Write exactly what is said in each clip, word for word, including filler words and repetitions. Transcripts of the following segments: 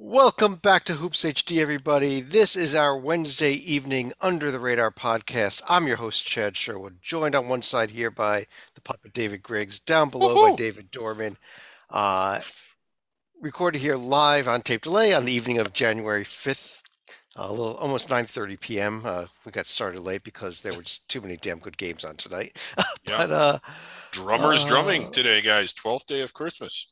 Welcome back to Hoops H D, everybody. This is our Wednesday evening Under the Radar podcast. I'm your host, Chad Sherwood, joined on one side here by the puppet David Griggs, down below by Woohoo! David Dorman. Uh, recorded here live on tape delay on the evening of January fifth, uh, a little almost nine thirty p m. Uh, we got started late because there were just too many damn good games on tonight. Yeah, but uh, drummers drumming uh, today, guys. twelfth day of Christmas.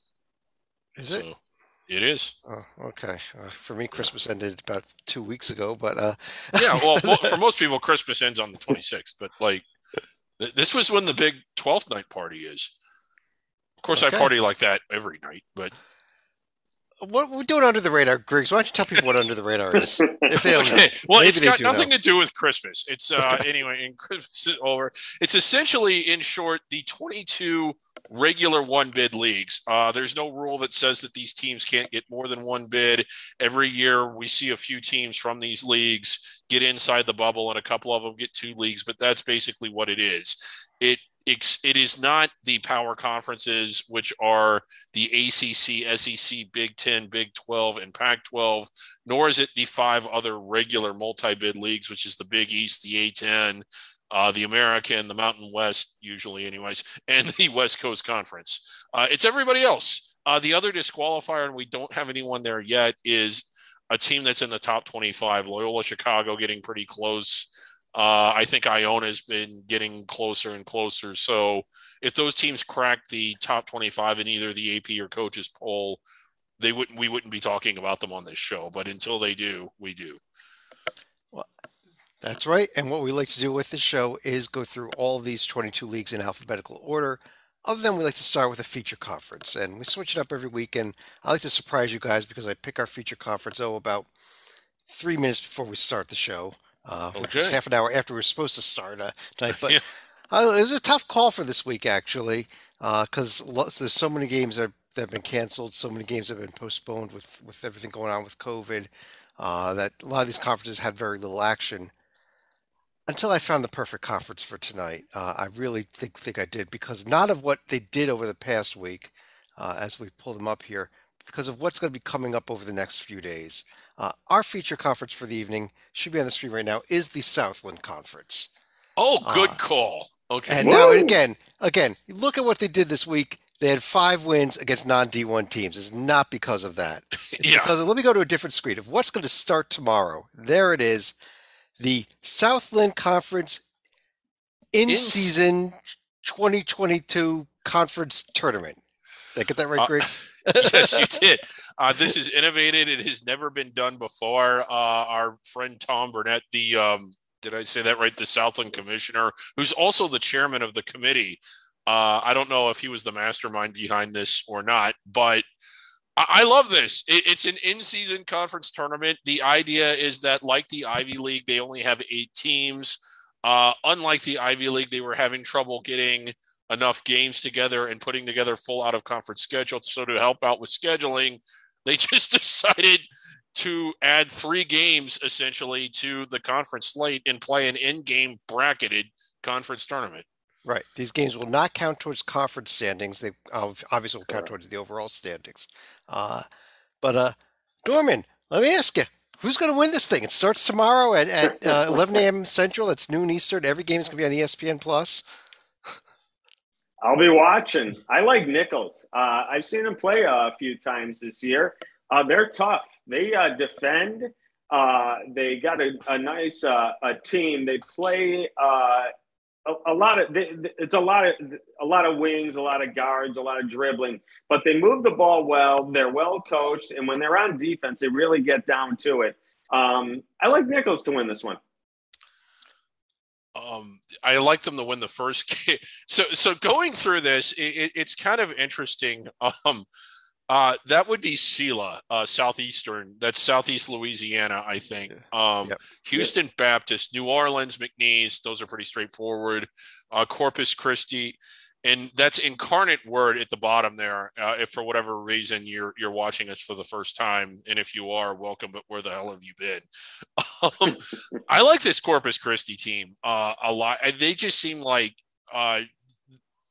is it? So it is. Oh, okay. Uh, for me, Yeah. Christmas ended about two weeks ago, but uh, Yeah. Well, mo- for most people, Christmas ends on the twenty-sixth, but like th- this was when the big twelfth night party is. Of course, I okay. party like that every night, but What we're doing under the radar, Griggs? Why don't you tell people what under the radar is, if they don't know? okay. Well, Maybe it's they got do know. nothing to do with Christmas. It's uh Okay. anyway, in Christmas is over. It's essentially, in short, the twenty-two regular one bid leagues. Uh, there's no rule that says that these teams can't get more than one bid. Every year, we see a few teams from these leagues get inside the bubble, and a couple of them get two leagues. But that's basically what it is. It it is not the power conferences, which are the A C C, S E C, Big Ten, Big twelve, and Pac twelve, nor is it the five other regular multi-bid leagues, which is the Big East, the A ten, uh, the American, the Mountain West, usually anyways, and the West Coast Conference. Uh, it's everybody else. Uh, the other disqualifier, and we don't have anyone there yet, is a team that's in the top twenty-five. Loyola Chicago getting pretty close. Uh, I think Iona has been getting closer and closer. So if those teams crack the top twenty-five in either the A P or coaches poll, they wouldn't we wouldn't be talking about them on this show. But until they do, we do. Well, that's right. And what we like to do with this show is go through all of these twenty-two leagues in alphabetical order. Other than we like to start with a feature conference, and we switch it up every week. And I like to surprise you guys because I pick our feature conference oh about three minutes before we start the show, uh, which was Okay. half an hour after we were supposed to start uh, tonight. But Yeah. uh, it was a tough call for this week actually, because uh, there's so many games that, that have been canceled, so many games that have been postponed with with everything going on with COVID. Uh, that a lot of these conferences had very little action until I found the perfect conference for tonight. Uh, I really think think I did because not of what they did over the past week, uh, as we pull them up here, because of what's going to be coming up over the next few days. Uh, our feature conference for the evening should be on the screen right now is the Southland Conference. Oh, Uh, good call. and Okay. now Woo! again, again, look at what they did this week. They had five wins against non D one teams. It's not because of that. It's Yeah. because of, let me go to a different screen of what's going to start tomorrow. There it is, the Southland Conference in In season twenty twenty-two conference tournament. Did I get that right, uh, Griggs? yes, you did. Uh, this is innovated. It has never been done before. Uh, our friend Tom Burnett, the um, did I say that right? The Southland Commissioner, who's also the chairman of the committee. Uh, I don't know if he was the mastermind behind this or not, but I, I love this. It, it's an in-season conference tournament. The idea is that, like the Ivy League, they only have eight teams. Uh, unlike the Ivy League, they were having trouble getting enough games together and putting together full out of conference schedules. So to help out with scheduling, they just decided to add three games essentially to the conference slate and play an in-game bracketed conference tournament. Right. These games will not count towards conference standings. They obviously will count Correct. towards the overall standings. Uh, but uh, Dorman, let me ask you, who's going to win this thing? It starts tomorrow at, at uh, eleven a m. Central. That's noon Eastern. Every game is going to be on E S P N Plus. I'll be watching. I like Nichols. Uh, I've seen him play a few times this year. Uh, they're tough. They uh, defend. Uh, they got a, a nice uh, a team. They play uh, a, a lot of. They, it's a lot of a lot of wings, a lot of guards, a lot of dribbling. But they move the ball well. They're well coached, and when they're on defense, they really get down to it. Um, I like Nichols to win this one. Um, I like them to win the first game. So, so going through this, it, it's kind of interesting. Um, uh, that would be Sela, uh, Southeastern. That's Southeast Louisiana, I think. Um, Yep. Houston Baptist, New Orleans, McNeese. Those are pretty straightforward. Uh, Corpus Christi, and that's Incarnate Word at the bottom there. Uh, if for whatever reason you're you're watching us for the first time, and if you are, welcome. But where the hell have you been? Um, I like this Corpus Christi team uh, a lot. They just seem like uh,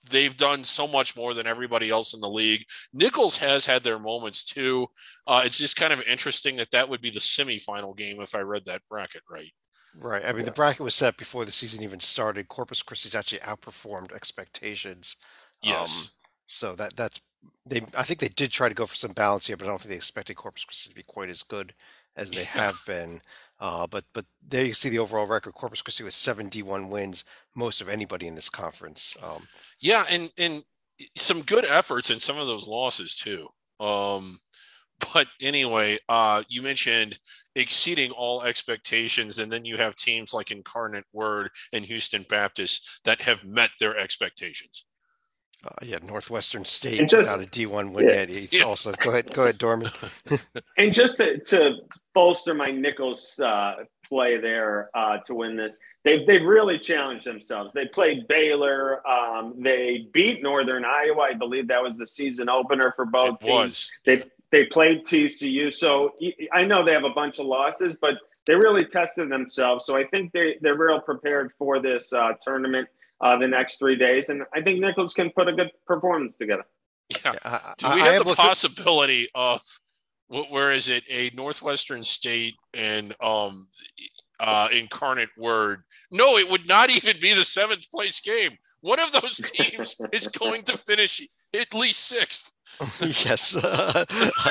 they've done so much more than everybody else in the league. Nichols has had their moments too. Uh, it's just kind of interesting that that would be the semifinal game if I read that bracket right. Right. I mean, the bracket was set before the season even started. Corpus Christi's actually outperformed expectations. Um, Yes. so that that's they. I think they did try to go for some balance here, but I don't think they expected Corpus Christi to be quite as good as they Yeah. have been. Uh, but but there you see the overall record. Corpus Christi with seven D one wins, most of anybody in this conference. Um, Yeah, and and some good efforts in some of those losses too. Um, but anyway, uh, you mentioned exceeding all expectations, and then you have teams like Incarnate Word and Houston Baptist that have met their expectations. uh, yeah, Northwestern State And without just a D one win yeah, yet. It's Yeah. also go ahead, go ahead, Dorman. and just to, to bolster my Nichols uh, play there uh, to win this, they've they've really challenged themselves. They played Baylor. Um, they beat Northern Iowa. I believe that was the season opener for It both teams. was. They they played T C U. So I know they have a bunch of losses, but they really tested themselves. So I think they they're real prepared for this uh, tournament uh, the next three days, and I think Nichols can put a good performance together. Yeah. Yeah, I, Do I, we I have have the looked at, possibility of where is it a Northwestern State and um uh Incarnate Word? No, it would not even be the seventh place game. One of those teams is going to finish at least sixth. yes, uh,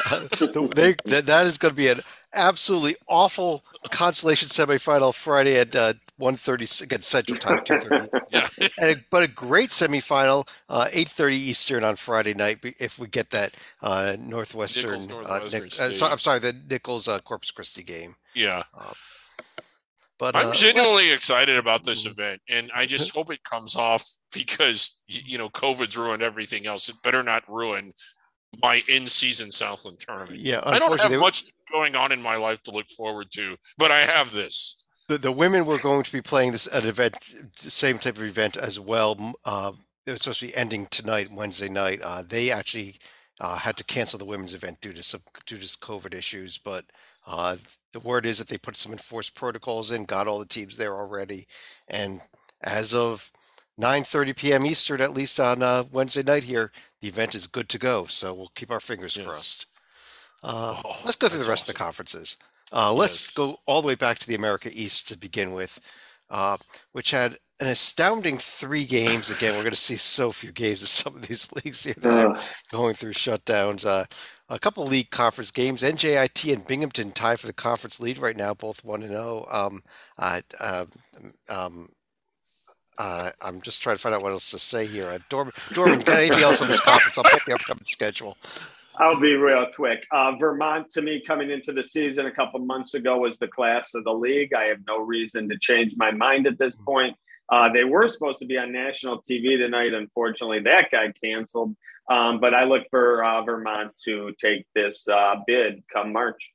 they, that, that is going to be an absolutely awful consolation semifinal Friday at uh, one thirty against Central Time, two thirty. Yeah. And a, but a great semifinal, uh, eight thirty Eastern on Friday night if we get that uh, Northwestern. Nichols Uh, Northwestern Nick, uh, so, State. I'm sorry, the Nichols uh, Corpus Christi game. Yeah. Uh, but I'm uh, genuinely let's. excited about this event, and I just hope it comes off because you know COVID's ruined everything else. It better not ruin my in-season Southland tournament. Yeah, I don't have unfortunately, much going on in my life to look forward to, but I have this. the, the women were going to be playing this an event, same type of event as well. Uh, it was supposed to be ending tonight, Wednesday night. Uh, they actually uh, had to cancel the women's event due to some due to COVID issues. But uh, the word is that they put some enforced protocols in, got all the teams there already, and as of nine thirty p.m. Eastern, at least on uh, Wednesday night here, the event is good to go. So we'll keep our fingers Yes. crossed. Uh, Oh, let's go through that's the rest awesome. of the conferences. Uh, let's Yes. go all the way back to the America East to begin with, uh, which had an astounding three games. Again, we're going to see so few games in some of these leagues here that are Uh, going through shutdowns. Uh, a couple league conference games. N J I T and Binghamton tied for the conference lead right now, both one and zero. Um, uh, uh, um, uh, I'm just trying to find out what else to say here. Uh, Dorman, Dorman, got anything else on this conference? I'll put the upcoming schedule. I'll be real quick. Uh, Vermont, to me, coming into the season a couple months ago, was the class of the league. I have no reason to change my mind at this point. Uh, they were supposed to be on national T V tonight. Unfortunately, that got canceled. Um, but I look for uh, Vermont to take this uh, bid come March.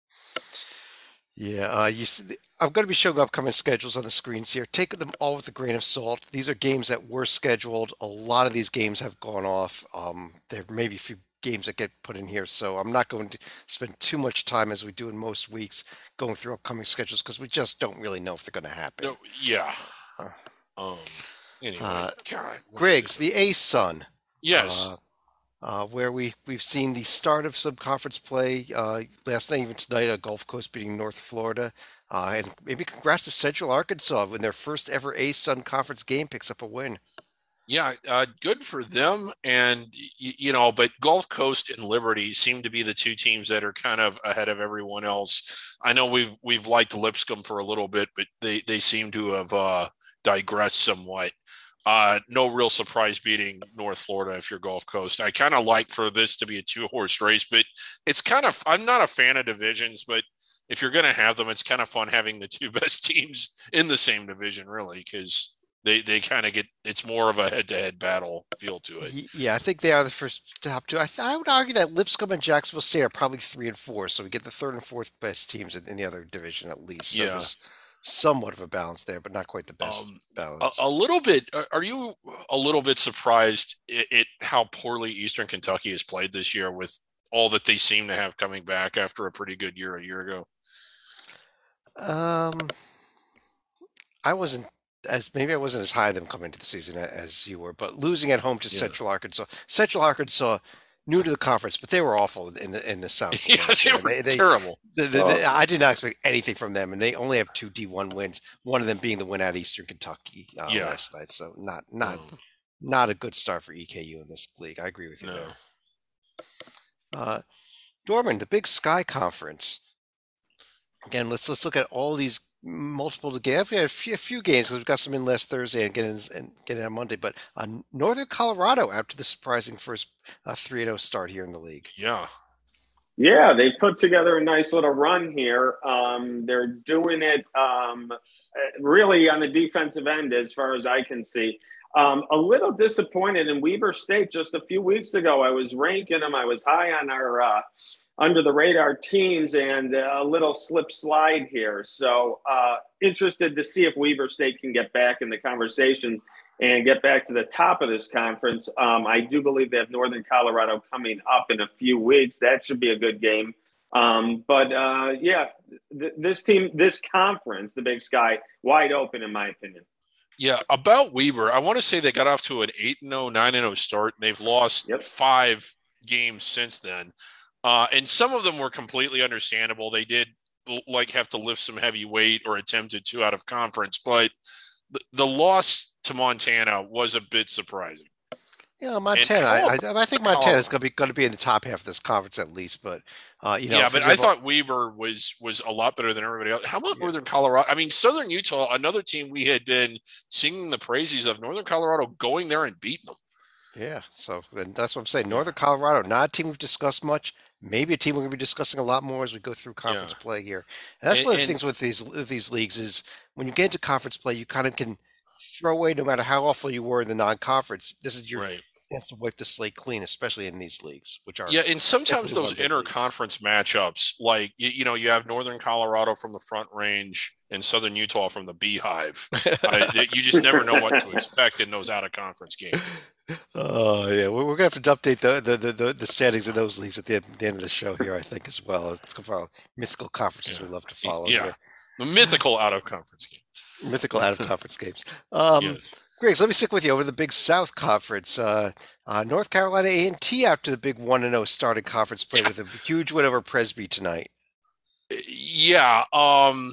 Yeah, uh, you see, I'm going to be showing upcoming schedules on the screens here. Take them all with a grain of salt. These are games that were scheduled. A lot of these games have gone off. Um, there may be a few games that get put in here, so I'm not going to spend too much time as we do in most weeks going through upcoming schedules because we just don't really know if they're going to happen. No, yeah. Uh, Um. Anyway, uh, God, what Griggs, is it? the Ace Sun. Yes. Uh, uh, where we, we've seen the start of some conference play uh, last night, even tonight, uh, Gulf Coast beating North Florida. Uh, and maybe congrats to Central Arkansas when their first ever A Sun Conference game picks up a win. Yeah, uh, good for them. And, y- you know, but Gulf Coast and Liberty seem to be the two teams that are kind of ahead of everyone else. I know we've we've liked Lipscomb for a little bit, but they, they seem to have uh, digressed somewhat. Uh, no real surprise beating North Florida if you're Gulf Coast. I kind of like for this to be a two horse race, but it's kind of, I'm not a fan of divisions, but if you're going to have them, it's kind of fun having the two best teams in the same division, really, because they, they kind of get, it's more of a head to head battle feel to it. Y- Yeah, I think they are the first top two. I, th- I would argue that Lipscomb and Jacksonville State are probably three and four, so we get the third and fourth best teams in, in the other division at least. So Yeah. there's somewhat of a balance there, but not quite the best Um, a, balance. a little bit. Are are you a little bit surprised at, at how poorly Eastern Kentucky has played this year with all that they seem to have coming back after a pretty good year a year ago? Um, I wasn't as maybe I wasn't as high on them coming into the season a- as you were, but losing at home to Yeah. Central Arkansas. Central Arkansas, new to the conference, but they were awful in the in the South Yeah, last they year. were They they, terrible. the, the, Oh, the, I did not expect anything from them, and they only have two D one wins. One of them being the win at Eastern Kentucky uh, Yeah. last night. So not not Um, not a good start for E K U in this league. I agree with you no. there. Uh, Dorman, the Big Sky Conference. Again, let's let's look at all these multiple games. We had a few, a few games because we've got some in last Thursday and getting and getting on Monday. But uh, Northern Colorado after the surprising first uh, three and zero start here in the league. Yeah. yeah, they put together a nice little run here. Um, they're doing it um, really on the defensive end, as far as I can see. Um, a little disappointed in Weber State just a few weeks ago. I was ranking them. I was high on our uh, under the radar teams, and a little slip slide here. So uh, interested to see if Weber State can get back in the conversation and get back to the top of this conference. Um, I do believe they have Northern Colorado coming up in a few weeks. That should be a good game. Um, but uh, yeah, th- this team, this conference, the Big Sky, wide open in my opinion. Yeah, about Weber, I want to say they got off to an eight and oh, nine and oh start, and they've lost Yep. five games since then. Uh, and some of them were completely understandable. They did like have to lift some heavy weight or attempted to out of conference, but the, the loss to Montana was a bit surprising. Yeah, Montana. I, I, I think Colorado- Montana is going to be going to be in the top half of this conference at least. But uh, you know, yeah, for but example- I thought Weber was was a lot better than everybody else. How about Yeah. Northern Colorado? I mean, Southern Utah, another team we had been singing the praises of. Northern Colorado going there and beating them. Yeah, so then that's what I'm saying. Northern Colorado, not a team we've discussed much. Maybe a team we're going to be discussing a lot more as we go through conference Yeah. play here. And that's And- one of the and- things with these with these leagues is when you get into conference play, you kind of can throw away no matter how awful you were in the non-conference. This is your Right. chance to wipe the slate clean, especially in these leagues, which are Yeah, and sometimes definitely those one big leagues. inter-conference matchups, like you, you know, you have Northern Colorado from the Front Range and Southern Utah from the Beehive. I, you just never know what to expect in those out-of-conference games. Oh yeah, we're, we're gonna have to update the the, the, the the standings of those leagues at the, the end of the show here, I think, as well. It's for our mythical conferences Yeah. we love to follow. Yeah, here. the mythical out-of-conference game. Mythical out of conference games. Um, Yes. Griggs, let me stick with you over the Big South Conference. Uh, uh, North Carolina A and T after the big one and zero starting conference play with a huge win over Presby tonight. Yeah, um,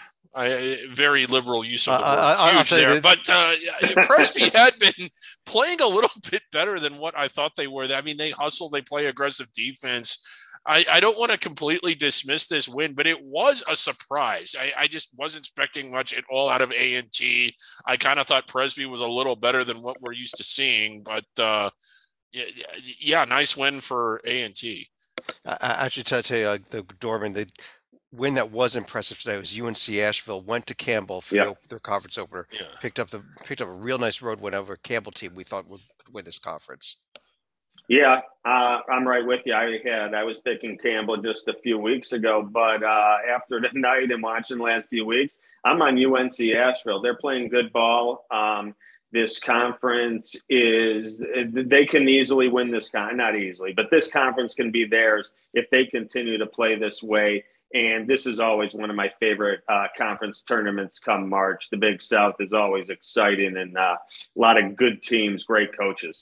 I, very liberal use of the Uh, word I- I- I'll huge tell you there, that- but uh, yeah, Presby had been playing a little bit better than what I thought they were. I mean, they hustle, they play aggressive defense. I, I don't want to completely dismiss this win, but it was a surprise. I, I just wasn't expecting much at all out of A and T. I kind of thought Presby was a little better than what we're used to seeing, but uh, yeah, yeah, nice win for A and T. I, I actually tell, tell you, uh, the Dorman, the win that was impressive today was U N C Asheville went to Campbell for Yeah. the, their conference opener, Yeah. picked up the picked up a real nice road win over a Campbell team we thought would win this conference. Yeah, uh, I'm right with you. I had I was picking Campbell just a few weeks ago, but uh, after the night and watching the last few weeks, I'm on U N C Asheville. They're playing good ball. Um, this conference is they can easily win this con not easily, but this conference can be theirs if they continue to play this way. And this is always one of my favorite uh, conference tournaments come March. The Big South is always exciting and uh, a lot of good teams, great coaches.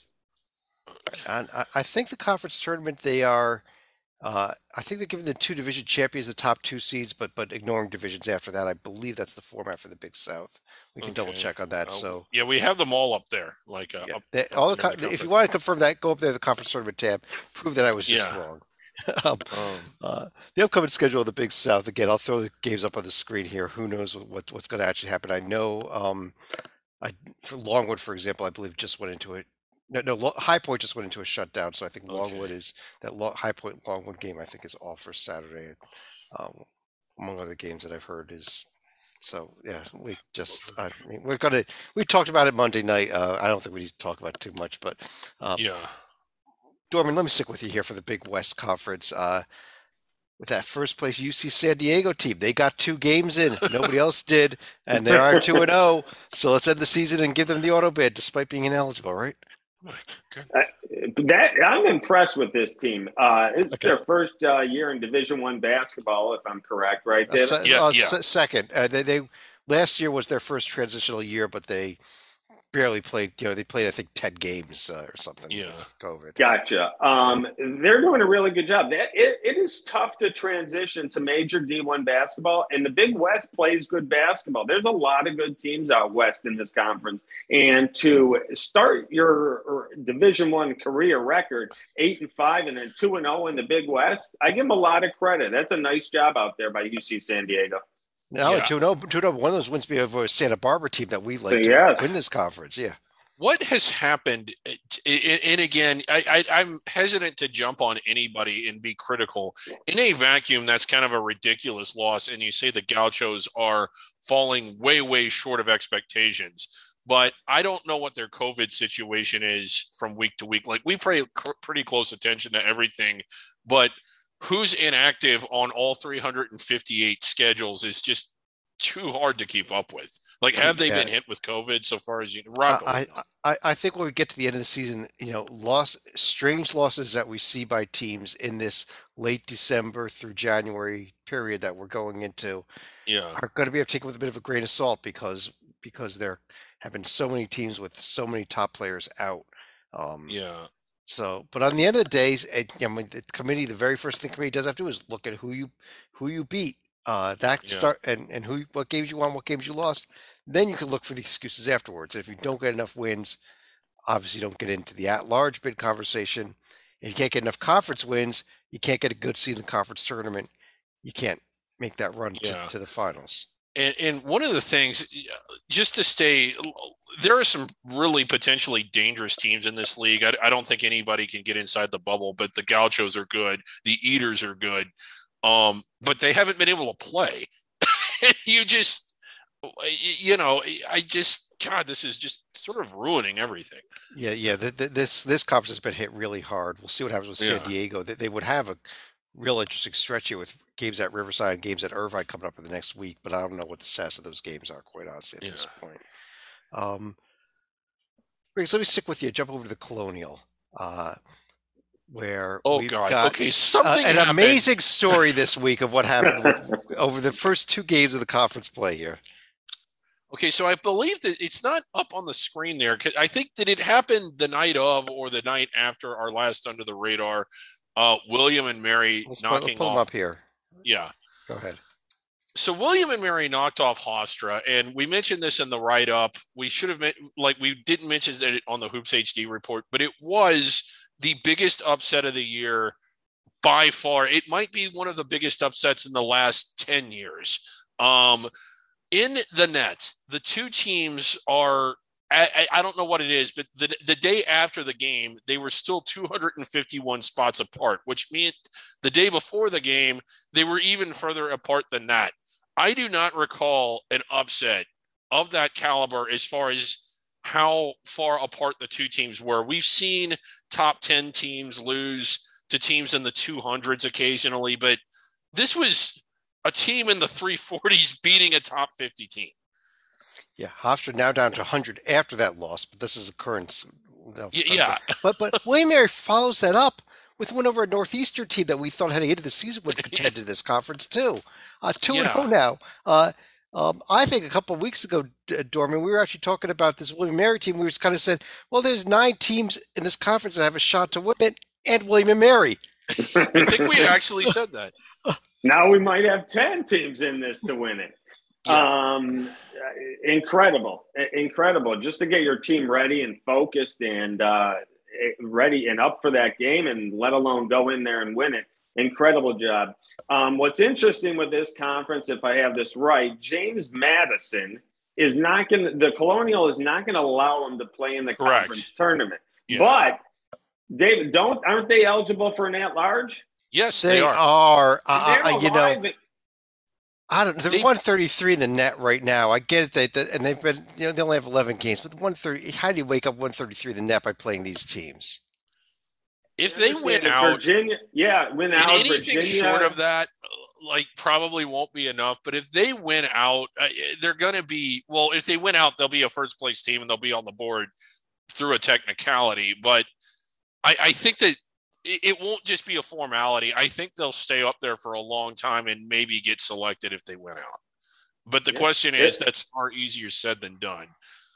And I, I think the conference tournament they are, uh, I think they're giving the two division champions the top two seeds, but but ignoring divisions after that. I believe that's the format for the Big South. We can double Okay. check on that. Oh, so yeah, we have them all up there. Like uh, yeah, up, they, up all the, there co- in the if you conference. want to confirm that, go up there to the conference tournament tab. Prove that I was just Yeah. wrong. um, Um, uh, the upcoming schedule of the Big South again. I'll throw the games up on the screen here. Who knows what what's going to actually happen? I know. Um, I for Longwood, for example, I believe just went into it. No, no, Lo- High Point just went into a shutdown, so I think Longwood Okay. is that Lo- High Point Longwood game. I think is off for Saturday, um, among other games that I've heard is. So yeah, we just I mean, we're gonna we talked about it Monday night. Uh, I don't think we need to talk about it too much, but um, yeah. Dorman, let me stick with you here for the Big West Conference. Uh, with that first place U C San Diego team, they got two games in. Nobody else did, and they are two and zero. So let's end the season and give them the auto bid, despite being ineligible, right? My goodness. Uh, that I'm impressed with this team. Uh, it's Okay. their first uh, year in Division One basketball, if I'm correct, right? Uh, David? se- Yeah, uh, yeah. se- second, uh, they they last year was their first transitional year, but they barely played. You know, they played I think ten games uh, or something Yeah. with COVID. Gotcha. Um, they're doing a really good job. That it, it is tough to transition to major D one basketball, and the Big West plays good basketball. There's a lot of good teams out west in this conference, and to start your Division One career record eight and five, and then two and zero in the Big West, I give them a lot of credit. That's a nice job out there by U C San Diego. No, Yeah. two zero, two zero. One of those wins be over a Santa Barbara team that we like to Yes. win this conference. Yeah. What has happened, and again, I, I, I'm hesitant to jump on anybody and be critical. In a vacuum, that's kind of a ridiculous loss, and you say the Gauchos are falling way, way short of expectations. But I don't know what their COVID situation is from week to week. Like, we pay cl- pretty close attention to everything, but who's inactive on all three hundred fifty-eight schedules is just too hard to keep up with. Like, have they Yeah. been hit with COVID so far as you Rob? I, I, I think when we get to the end of the season, you know, loss, strange losses that we see by teams in this late December through January period that we're going into Yeah. are going to be taken with a bit of a grain of salt because because there have been so many teams with so many top players out. Um, Yeah. So, but on the end of the day, it, I mean, the committee, the very first thing the committee does have to do is look at who you who you beat. Uh, that Yeah. start and and who what games you won, what games you lost. Then you can look for the excuses afterwards. And if you don't get enough wins, obviously you don't get into the at-large bid conversation. If you can't get enough conference wins, you can't get a good seed in the conference tournament. You can't make that run Yeah. to, to the finals. And, and one of the things, just to stay, there are some really potentially dangerous teams in this league. I, I don't think anybody can get inside the bubble, but the Gauchos are good. The Eaters are good. Um, but they haven't been able to play. you just, you know, I just, God, this is just sort of ruining everything. Yeah, yeah. The, the, this this conference has been hit really hard. We'll see what happens with San Yeah. Diego. They, they would have a real interesting stretch here with games at Riverside and games at Irvine coming up in the next week, but I don't know what the status of those games are, quite honestly, at Yeah. this point. Um, Riggs, let me stick with you. Jump over to the Colonial, uh, where Oh, we've God. got Okay, uh, something an happened. amazing story this week of what happened with, over the first two games of the conference play here. Okay, so I believe that it's not up on the screen there. 'Cause I think that it happened the night of or the night after our last Under the Radar. Uh, William and Mary Let's pull, let's knocking pull them off. up here. Yeah. Go ahead. So William and Mary knocked off Hofstra, and we mentioned this in the write-up. We should have, like, we didn't mention it on the Hoops H D report, but it was the biggest upset of the year by far. It might be one of the biggest upsets in the last ten years. Um, in the net, the two teams are, I, I don't know what it is, but the, the day after the game, they were still two hundred fifty-one spots apart, which meant the day before the game, they were even further apart than that. I do not recall an upset of that caliber as far as how far apart the two teams were. We've seen top ten teams lose to teams in the two hundreds occasionally, but this was a team in the three forties beating a top fifty team. Yeah, Hofstra now down to one hundred after that loss, but this is a current. Y- yeah. But but William Mary follows that up with a win over a Northeastern team that we thought heading into the season would contend to this conference too. Uh, two and Yeah. zero now. Uh, um, I think a couple of weeks ago, D- Dorman, we were actually talking about this William Mary team. We just kind of said, well, there's nine teams in this conference that have a shot to win it, and William and Mary. I think we actually said that. Now we might have ten teams in this to win it. Yeah. Um, incredible, incredible. Just to get your team ready and focused and uh, ready and up for that game, and let alone go in there and win it. Incredible job. Um, what's interesting with this conference, if I have this right, James Madison is not going to, the Colonial is not going to allow him to play in the Correct. conference tournament. Yeah. But David, don't aren't they eligible for an at-large? Yes, They, they are. are. Uh, They're uh, you know, alive. I don't. They're They- one thirty-three in the net right now. I get it, that, that and they've been. You know, they only have eleven games, but one thirty. How do you wake up one thirty-three in the net by playing these teams? If they win out, Virginia, yeah, win and out. anything Virginia, short of that, like, probably won't be enough. But if they win out, uh, they're going to be, well, if they win out, they'll be a first place team and they'll be on the board through a technicality. But I, I think that it, it won't just be a formality. I think they'll stay up there for a long time and maybe get selected if they win out. But the Yeah. question is, It, that's far easier said than done.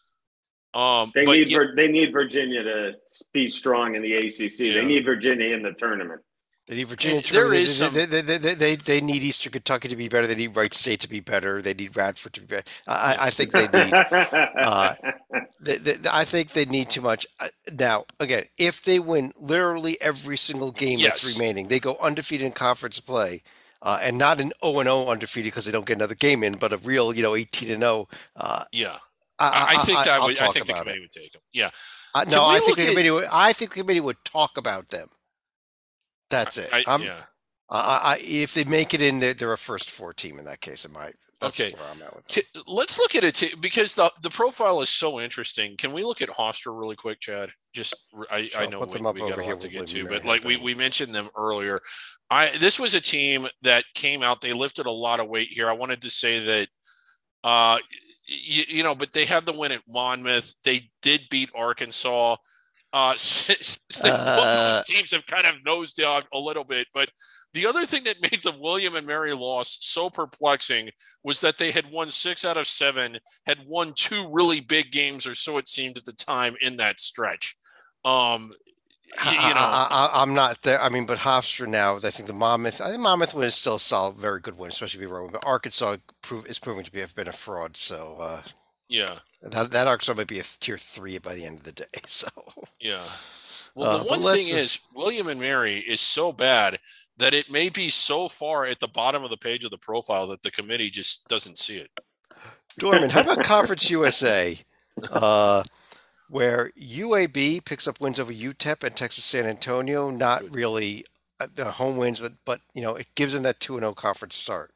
Um, they but need yeah, they need Virginia to be strong in the A C C. They yeah, need Virginia in the tournament. They need and Virginia there tournament. is They, some, they, they, they, they, they they need Eastern Kentucky to be better. They need Wright State to be better. They need Radford to be better. I, yeah, I think they need. Uh, they, they, I think they need too much. Uh, Now, again, if they win literally every single game that's yes, remaining, they go undefeated in conference play, uh, and not an oh and oh undefeated because they don't get another game in, but a real, you know, eighteen and oh. Uh, yeah. I, I I, I, think I, that I'll would, I talk think the about it. committee would take them. Yeah. Uh, Can no, we I think look the at, committee. Would, I think the committee would talk about them. I, That's it. I I'm. yeah. I, I, if they make it in, they're, they're a first four team in that case. In my, that's Okay. where I'm at with them. K- Let's look at it too, because the the profile is so interesting. Can we look at Hofstra really quick, Chad? Just I, Sure, I I'll know put we, them up we got over a here. lot to We'll get leave to, them but right like we, happen. we mentioned them earlier. I this was a team that came out. They lifted a lot of weight here. I wanted to say that, uh, you, you know, but they had the win at Monmouth. They did beat Arkansas. Uh, since, since they, both those Uh, teams have kind of nosedived a little bit, but the other thing that made the William and Mary loss so perplexing was that they had won six out of seven, had won two really big games, or so it seemed at the time in that stretch. Um, you, you know, I, I, I, I'm not there. I mean, but Hofstra now. I think the Monmouth. I think Monmouth win is still a solid, very good win, especially if you're rolling. But Arkansas prove, is proving to be have been a fraud. So uh, yeah, that that Arkansas might be a tier three by the end of the day. So, yeah. Well, the uh, but one thing let's. Uh, is, William and Mary is so bad that it may be so far at the bottom of the page of the profile that the committee just doesn't see it. Dorman, how about Conference U S A, uh, where U A B picks up wins over U T E P and Texas San Antonio? Not Good. really uh, the home wins, but but you know it gives them that two and zero conference start.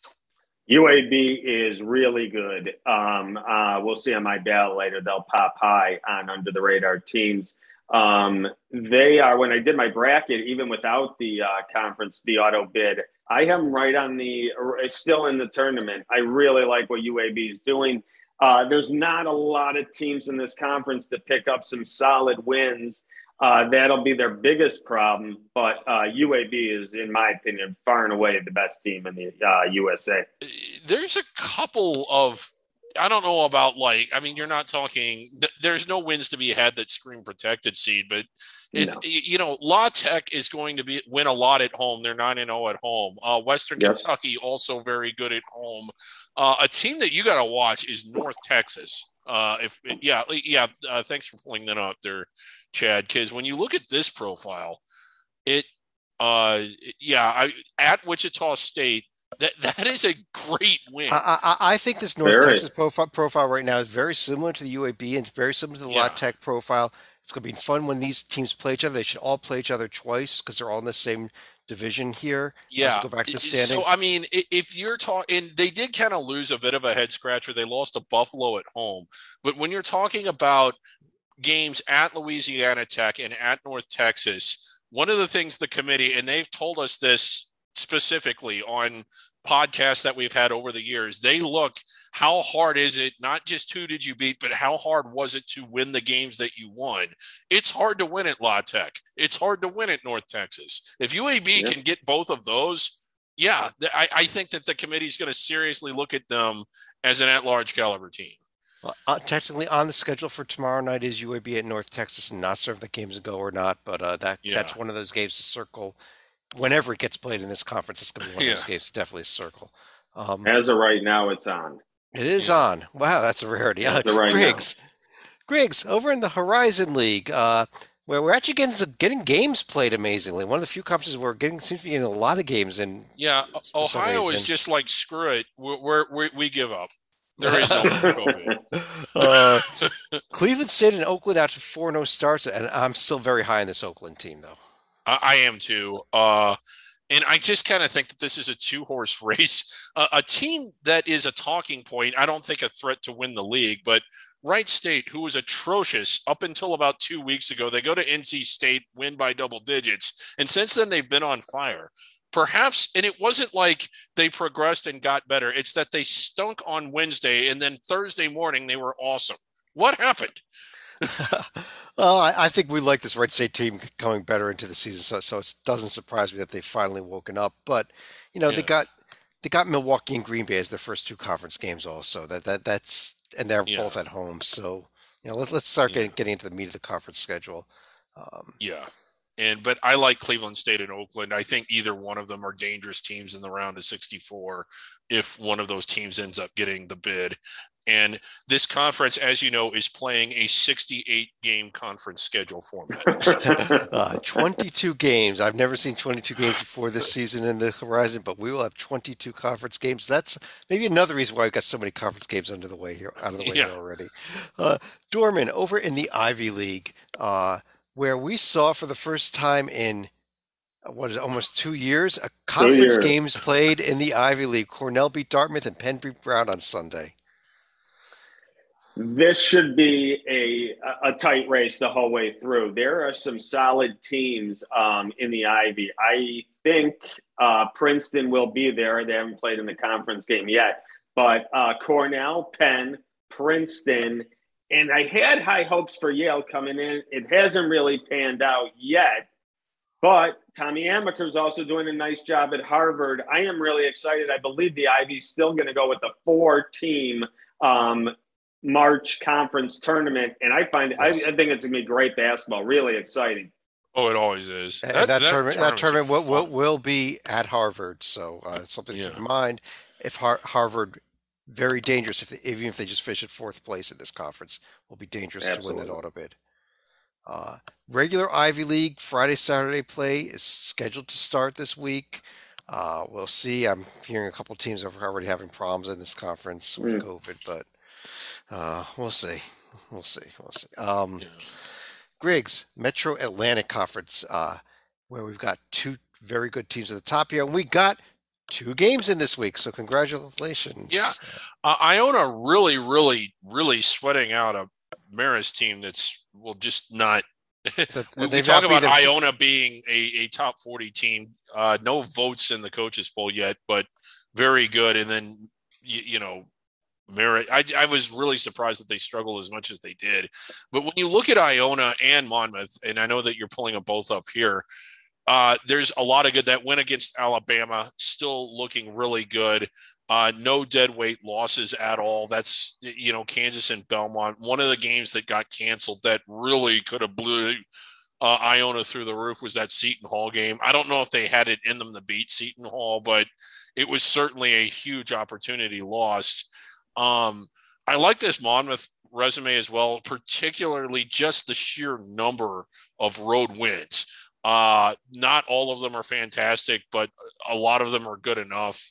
U A B is really good. Um, uh, we'll see on my ballot later. They'll pop high on under the radar teams. Um, they are, when I did my bracket, even without the uh, conference, the auto bid, I have them right on the, still in the tournament. I really like what U A B is doing. Uh, there's not a lot of teams in this conference that pick up some solid wins. Uh, that'll be their biggest problem. But uh, U A B is, in my opinion, far and away the best team in the uh, U S A. There's a couple of, I don't know about like, I mean, you're not talking, there's no wins to be had that scream protected seed, but it's, No. you know, La Tech is going to be win a lot at home. They're nine and oh at home. Uh, Western Yes. Kentucky also very good at home. Uh, a team that you got to watch is North Texas. Uh, if yeah, yeah. Uh, thanks for pulling that up there, Chad. Because when you look at this profile, it, uh, yeah, I, at Wichita State, that that is a great win. I, I, I think this North Very. Texas profile, profile right now is very similar to the U A B and very similar to the La Yeah. Tech profile. It's going to be fun when these teams play each other. They should all play each other twice because they're all in the same division here. Yeah. As we go back to the standings. So, I mean, if you're talking, they did kind of lose a bit of a head scratcher. They lost to Buffalo at home. But when you're talking about games at Louisiana Tech and at North Texas, one of the things the committee, and they've told us this specifically on podcasts that we've had over the years, they look, how hard is it, not just who did you beat, but how hard was it to win the games that you won? It's hard to win at La Tech. It's hard to win at North Texas. If U A B Yeah. can get both of those, yeah, I, I think that the committee is going to seriously look at them as an at-large caliber team. Well, uh, technically, on the schedule for tomorrow night is U A B at North Texas, and not sure if the game's a go or not, but uh, that Yeah. that's one of those games to circle. Whenever it gets played in this conference, it's going to be one of Yeah. those games to definitely circle. Um, As of right now, it's on. it is Yeah. on. Wow, that's a rarity. Uh, As of right Griggs, Griggs, over in the Horizon League, uh, where we're actually getting some, getting games played amazingly. One of the few conferences where we're getting seems to be getting a lot of games in. Yeah, for some Ohio is reason. just like, screw it. We're, we're, we we give up. There is no more COVID. uh, Cleveland State and Oakland after four no starts, and I'm still very high in this Oakland team, though. I, I am too. Uh, and I just kind of think that this is a two-horse race. Uh, a team that is a talking point, I don't think a threat to win the league, but Wright State, who was atrocious up until about two weeks ago, they go to N C State, win by double digits, and since then they've been on fire. Perhaps, and it wasn't like they progressed and got better. It's that they stunk on Wednesday, and then Thursday morning they were awesome. What happened? Well, I, I think we like this Red State team going better into the season, so so it doesn't surprise me that they've finally woken up. But you know, Yeah. they got they got Milwaukee and Green Bay as their first two conference games also. That that that's and they're Yeah, both at home. So you know, let's let's start yeah, getting getting into the meat of the conference schedule. Um, yeah. And but I like Cleveland State and Oakland. I think either one of them are dangerous teams in the round of sixty-four if one of those teams ends up getting the bid. And this conference, as you know, is playing a sixty-eight game conference schedule format. uh, twenty-two games. I've never seen twenty-two games before this season in the horizon, but we will have twenty-two conference games. That's maybe another reason why we got so many conference games under the way here, out of the way Yeah. here already. Uh, Dorman, over in the Ivy League, uh, where we saw for the first time in uh, what is it, almost two years, a conference years. games played in the Ivy League. Cornell beat Dartmouth and Penn beat Brown on Sunday. This should be a a tight race the whole way through. There are some solid teams um, in the Ivy. I think uh, Princeton will be there. They haven't played in the conference game yet, but uh, Cornell, Penn, Princeton, and I had high hopes for Yale coming in. It hasn't really panned out yet, but Tommy Amaker's also doing a nice job at Harvard. I am really excited. I believe the Ivy's still going to go with the four-team um, March conference tournament, and I find yes. I, I think it's gonna be great basketball. Really exciting. Oh, it always is. And that, that, that tournament, that tournament will, will, will be at Harvard, so uh, it's something to yeah. keep in mind. If Har- Harvard, very dangerous. If they, even if they just finish at fourth place in this conference, will be dangerous Absolutely. to win that auto bid. Uh, regular Ivy League Friday Saturday play is scheduled to start this week. Uh, we'll see. I'm hearing a couple teams are already having problems in this conference with mm. COVID, but. Uh, we'll see. We'll see. We'll see. Um, yeah. Griggs, Metro Atlantic Conference, uh, where we've got two very good teams at the top here. And we got two games in this week, so congratulations. Yeah. Uh, Iona really, really, really sweating out a Marist team that's, well, just not – we, we talk about Iona being a, a top forty team. Uh, no votes in the coaches poll yet, but very good. And then, you, you know – Merit. I, I was really surprised that they struggled as much as they did. But when you look at Iona and Monmouth, and I know that you're pulling them both up here, uh, there's a lot of good. That win against Alabama, still looking really good. Uh, no dead weight losses at all. That's, you know, Kansas and Belmont. One of the games that got canceled that really could have blew uh, Iona through the roof was that Seton Hall game. I don't know if they had it in them to beat Seton Hall, but it was certainly a huge opportunity lost. Um, I like this Monmouth resume as well, particularly just the sheer number of road wins. Uh, not all of them are fantastic, but a lot of them are good enough.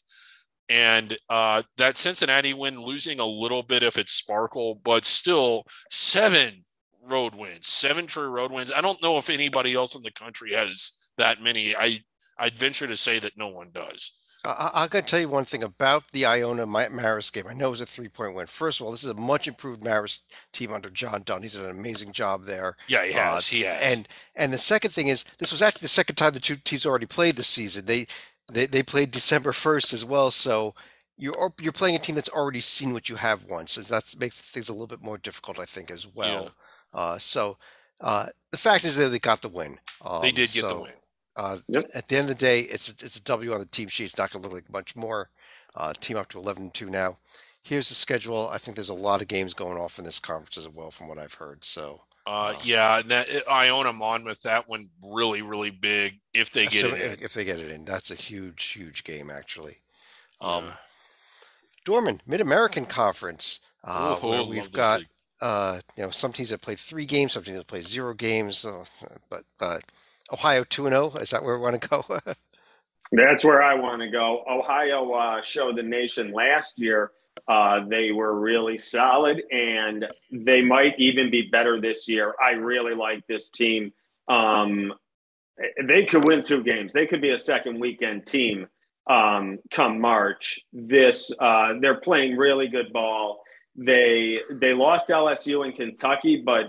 And uh, that Cincinnati win, losing a little bit if it's Sparkle, but still seven road wins, seven true road wins. I don't know if anybody else in the country has that many. I, I'd venture to say that no one does. I, I'm going to tell you one thing about the Iona Marist game. I know it was a three-point win. First of all, this is a much improved Marist team under John Dunn. He's done an amazing job there. Yeah, he has. Uh, he has. And and the second thing is, this was actually the second time the two teams already played this season. They they they played December first as well. So you're you're playing a team that's already seen what you have once. So that makes things a little bit more difficult, I think, as well. Yeah. Uh, so uh, the fact is that they got the win. Um, they did get so, the win. Uh, yep. At the end of the day, it's a, it's a W on the team sheet. It's not going to look like much more. Uh, team up to eleven and two now. Here's the schedule. I think there's a lot of games going off in this conference as well, from what I've heard. So, uh, uh, yeah, and that, Iona Monmouth, that one really, really big. If they get so it, in. if they get it in, that's a huge, huge game actually. Um, yeah. Dorman Mid American Conference, uh, oh, where we've got uh, you know some teams that play three games, some teams that play zero games, uh, but. Uh, Ohio two and oh, is that where we want to go? That's where I want to go. Ohio uh, showed the nation last year. Uh, they were really solid, and they might even be better this year. I really like this team. Um, they could win two games. They could be a second weekend team um, come March. This uh, they're playing really good ball. They they lost L S U in Kentucky, but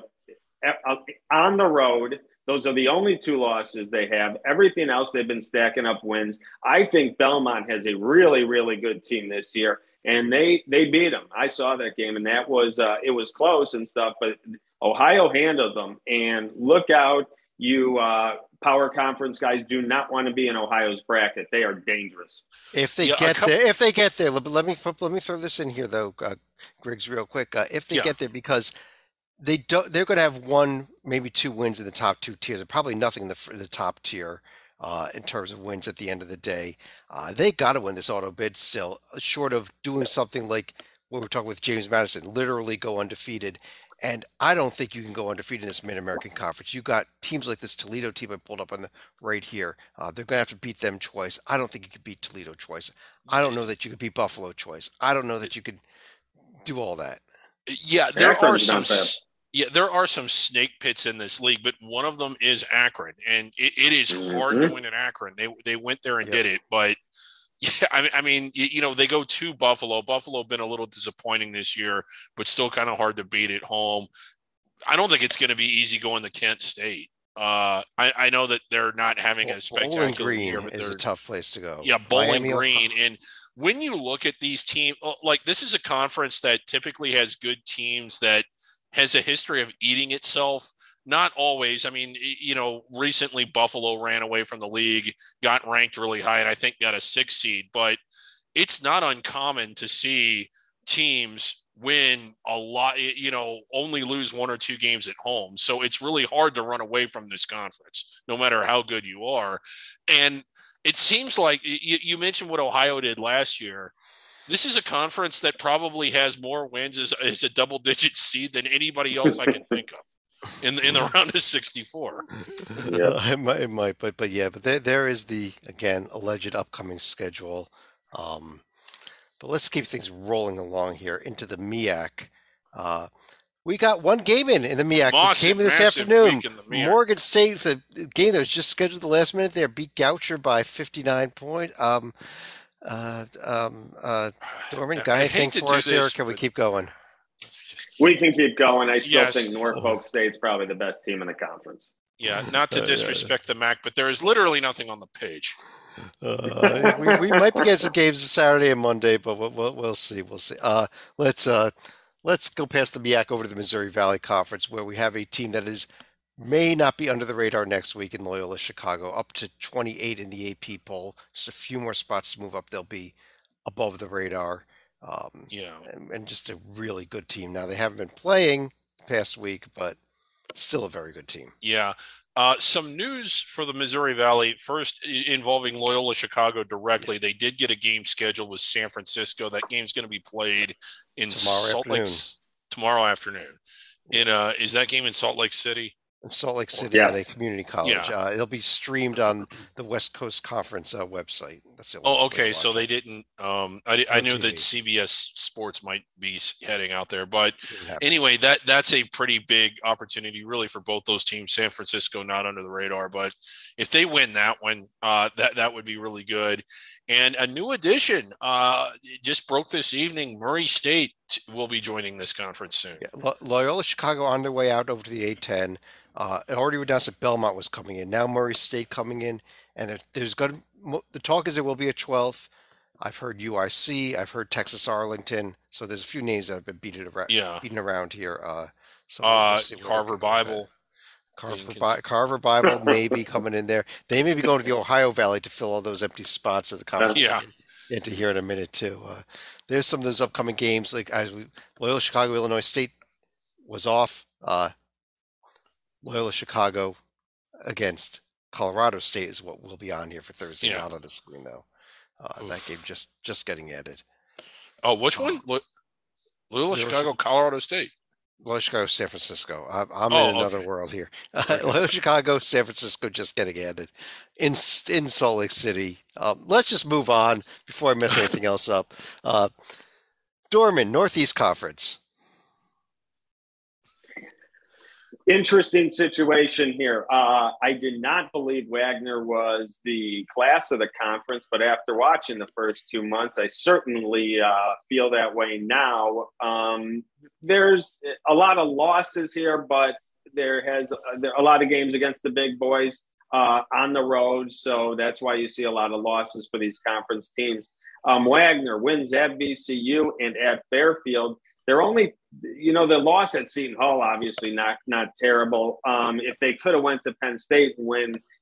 on the road – those are the only two losses they have. Everything else, they've been stacking up wins. I think Belmont has a really, really good team this year, and they they beat them. I saw that game, and that was uh, it was close and stuff, but Ohio handled them. And look out, you uh, power conference guys do not want to be in Ohio's bracket. They are dangerous. If they Yeah, a get couple- there, if they get there, let, let me let me throw this in here though, uh, Griggs, real quick. Uh, if they Yeah. get there, because they don't, they're going to have one, maybe two wins in the top two tiers, and probably nothing in the the top tier uh, in terms of wins at the end of the day. Uh, they got to win this auto bid still, short of doing something like what we're talking with James Madison, literally go undefeated. And I don't think you can go undefeated in this Mid-American Conference. You got teams like this Toledo team I pulled up on the right here. Uh, they're going to have to beat them twice. I don't think you could beat Toledo twice. I don't know that you could beat Buffalo twice. I don't know that you could do all that. Yeah, there are Akron's some. not bad. s- Yeah, there are some snake pits in this league, but one of them is Akron, and it, it is hard to Mhm. win in Akron. They they went there and Yep. did it, but yeah, I mean, I mean, you, you know, they go to Buffalo. Buffalo been a little disappointing this year, but still kind of hard to beat at home. I don't think it's going to be easy going to Kent State. Uh, I, I know that they're not having a Bowling spectacular Green year, but is they're a tough place to go. yeah, Bowling Miami, Green. And when you look at these teams, like this is a conference that typically has good teams that has a history of eating itself. Not always. I mean, y- you know, recently Buffalo ran away from the league, got ranked really high, and I think got a six seed. But it's not uncommon to see teams win a lot, you know, only lose one or two games at home. So it's really hard to run away from this conference, no matter how good you are. And it seems like you, you mentioned what Ohio did last year. This is a conference that probably has more wins as, as a double digit seed than anybody else I can think of in the, in the round of sixty-four. Yep. it might, it might, but but yeah, but there there is the again alleged upcoming schedule. Um, but let's keep things rolling along here into the M I A C. Uh, we got one game in in the M I A C. Moss- It came in this massive afternoon. week in the M I A C. Morgan State, the game that was just scheduled at the last minute there, beat Goucher by fifty-nine points. Um, uh, um, uh, Dorman, got I anything hate to for do us here? Or this, can we but- keep going? Let's just- We can keep going. I still Yes. think Norfolk State's probably the best team in the conference. Yeah, not to Uh, yeah. disrespect the M A C, but there is literally nothing on the page. Uh, we, we might be getting some games Saturday and Monday, but we'll, we'll, we'll see. We'll see. Uh, let's uh, let's go past the M I A C over to the Missouri Valley Conference, where we have a team that is may not be under the radar next week in Loyola Chicago, up to twenty-eight in the A P poll. Just a few more spots to move up. They'll be above the radar. Um, Yeah. and, and just a really good team. Now they haven't been playing the past week, but still a very good team. Yeah. Uh, some news for the Missouri Valley. First, i- involving Loyola Chicago directly. They did get a game scheduled with San Francisco. That game's going to be played in Tomorrow Salt Lake afternoon. S- tomorrow afternoon. In uh, is that game in Salt Lake City? In Salt Lake City Yes. at a community college. Yeah. Uh, it'll be streamed on the West Coast Conference uh, website. That's the only Oh, way okay. to So watch they it. didn't. Um, I, I No knew T V. that C B S Sports might be s- heading out there, but Didn't happen. anyway, that that's a pretty big opportunity, really, for both those teams. San Francisco not under the radar, but if they win that one, uh, that that would be really good. And a new addition uh, it just broke this evening. Murray State will be joining this conference soon. Yeah, Lo- Loyola Chicago on their way out over to the A ten. Uh, it already announced that Belmont was coming in. Now Murray State coming in, and there, there's going to, the talk is there will be a twelfth. I've heard U I C. I've heard Texas Arlington. So there's a few names that have been beaten around, Yeah. beaten around here. Uh, so we'll- we'll Uh, see where they Carver come with Bible. that. Carver, Jenkins. Bi- Carver Bible may be coming in there. They may be going to the Ohio Valley to fill all those empty spots at the conference. Yeah. Into here in a minute too. Uh, there's some of those upcoming games, like as we Loyola Chicago, Illinois State was off. Uh, Loyola Chicago against Colorado State is what will be on here for Thursday. Yeah. Not on the screen though. Uh, that Oof. game just just getting added. Oh, which Uh, one? Lo- Loyola Loyola Chicago, Colorado State. Loyola Chicago, San Francisco. I'm, I'm Oh, in another okay. world here. Okay. Loyola Chicago, San Francisco, just getting added in in Salt Lake City. Um, let's just move on before I mess anything else up. Uh, Dorman, Northeast Conference. Interesting situation here. Uh, I did not believe Wagner was the class of the conference, but after watching the first two months, I certainly uh, feel that way now. Um, there's a lot of losses here, but there has uh, there a lot of games against the big boys uh, on the road, so that's why you see a lot of losses for these conference teams. Um, Wagner wins at V C U and at Fairfield. They're only, you know, the loss at Seton Hall, obviously not not terrible. Um, if they could have went to Penn State and win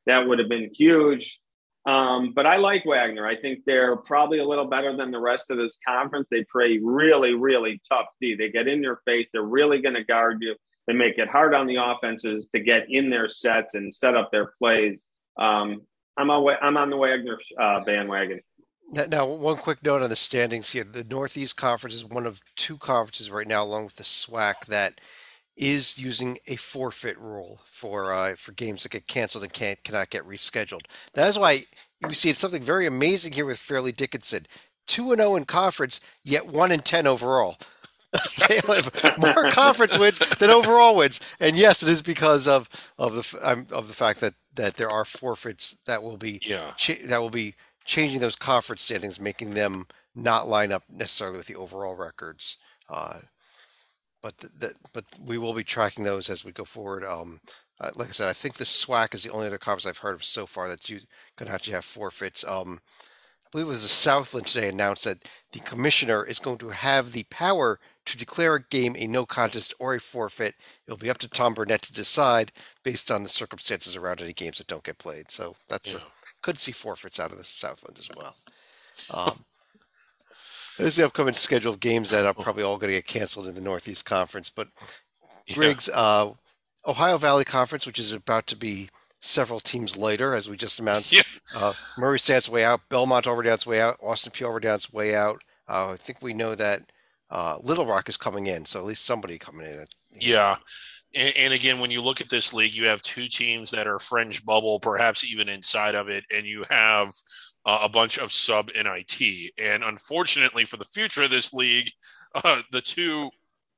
That would have been huge. Um, but I like Wagner. I think they're probably a little better than the rest of this conference. They play really, really tough D. They get in your face. They're really going to guard you. They make it hard on the offenses to get in their sets and set up their plays. Um, I'm on, I'm on the Wagner uh, bandwagon. Now, now, one quick note on the standings here. The Northeast Conference is one of two conferences right now, along with the SWAC, that is using a forfeit rule for uh, for games that get canceled and can't cannot get rescheduled. That is why we see something very amazing here with Fairleigh Dickinson. two and oh in conference, yet one and ten overall. They have more conference wins than overall wins, and yes, it is because of of the um, of the fact that, that there are forfeits that will be Yeah. cha- that will be changing those conference standings, making them not line up necessarily with the overall records. Uh, but the, the, but we will be tracking those as we go forward. Um, uh, like I said, I think the SWAC is the only other conference I've heard of so far that's going to actually have forfeits. Um, I believe it was the Southland today announced that the commissioner is going to have the power to declare a game a no contest or a forfeit. It'll be up to Tom Burnett to decide based on the circumstances around any games that don't get played. So that's Yeah. a, could see forfeits out of the Southland as well. Um, there's the upcoming schedule of games that are probably all going to get canceled in the Northeast Conference. But Griggs, uh, Ohio Valley Conference, which is about to be several teams later, as we just announced. Yeah. Uh, Murray State's way out. Belmont already on its way out. Austin Peay already on its way out. Uh, I think we know that uh, Little Rock is coming in, so at least somebody coming in. Yeah. And, and again, when you look at this league, you have two teams that are fringe bubble, perhaps even inside of it, and you have uh, a bunch of sub N I T. And unfortunately for the future of this league, uh, the two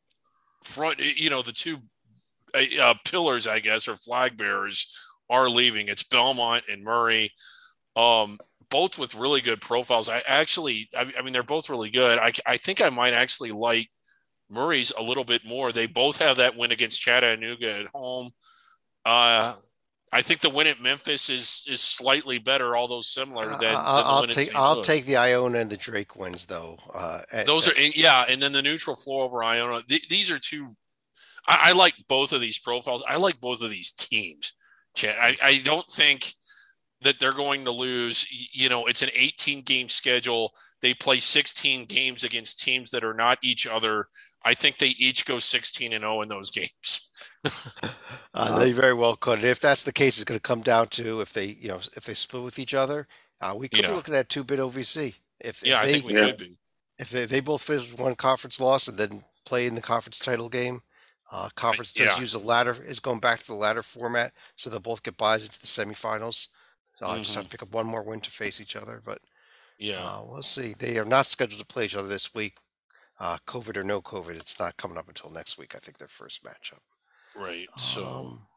front, you know, the two uh, pillars, I guess, or flag bearers are leaving. It's Belmont and Murray, um, both with really good profiles. I actually, I, I mean, they're both really good. I, I think I might actually like Murray's a little bit more. They both have that win against Chattanooga at home. Uh, I think the win at Memphis is is slightly better, although similar than, than I'll, the I'll win take at Saint I'll Louis. take the Iona and the Drake wins though. Uh, at, Those at, are yeah, and then the neutral floor over Iona. Th- these are two. I, I like both of these profiles. I like both of these teams. I, I don't think that they're going to lose. You know, it's an eighteen game schedule. They play sixteen games against teams that are not each other. I think they each go sixteen and oh in those games. uh, they very well could. And if that's the case, it's going to come down to if they, you know, if they split with each other. Uh, we could Yeah. be looking at two bit O V C. If, Yeah, if I they, think we Yeah. could be. if they, they both finish with one conference loss and then play in the conference title game, uh, conference does Yeah. use a ladder, is going back to the ladder format, so they'll both get buys into the semifinals. So I just Mhm. have to pick up one more win to face each other, but Yeah. uh, we'll see. They are not scheduled to play each other this week. Uh, COVID or no COVID, it's not coming up until next week. I think their first matchup. Right. So Um,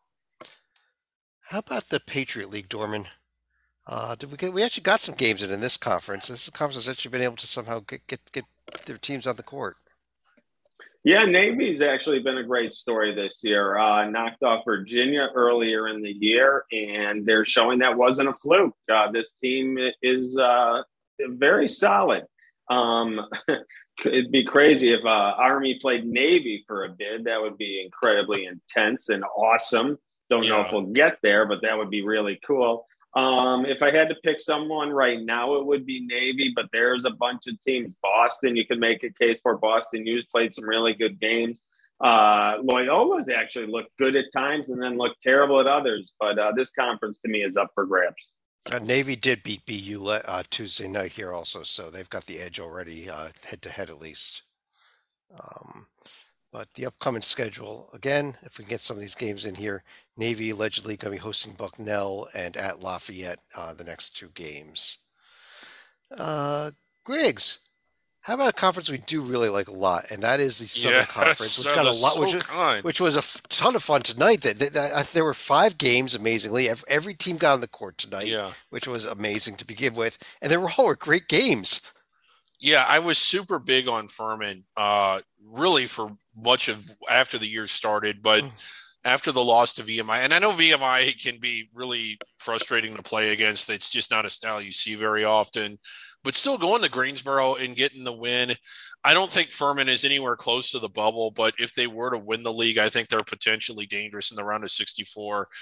how about the Patriot League, Dorman? Uh, did we get? We actually got some games in in this conference. This conference has actually been able to somehow get get, get their teams on the court. Yeah, Navy's actually been a great story this year. Uh, knocked off Virginia earlier in the year, and they're showing that wasn't a fluke. Uh, this team is uh, very solid. Um, it'd be crazy if uh, Army played Navy for a bid. That would be incredibly intense and awesome. Don't know if Yeah. we'll get there, but that would be really cool. Um, if I had to pick someone right now, it would be Navy, but there's a bunch of teams. Boston, you could make a case for. Boston U's played some really good games. Uh, Loyola's actually looked good at times and then looked terrible at others. But uh, this conference to me is up for grabs. Uh, Navy did beat B U le- uh, Tuesday night here also, so they've got the edge already, uh, head to head at least. Um, but the upcoming schedule, again, if we can get some of these games in here, Navy allegedly going to be hosting Bucknell and at Lafayette uh, the next two games. Uh, Griggs, how about a conference we do really like a lot, and that is the Southern yeah, Conference, which so got a the lot, which, is- SoCon. which was a f- ton of fun tonight. That, that, that- there were five games, amazingly. Ev- Every team got on the court tonight, Yeah. which was amazing to begin with, and they were all were great games. Yeah, I was super big on Furman, uh, really for much of after the year started, but after the loss to V M I, and I know V M I can be really frustrating to play against. It's just not a style you see very often, but still going to Greensboro and getting the win. I don't think Furman is anywhere close to the bubble, but if they were to win the league, I think they're potentially dangerous in the round of sixty-four.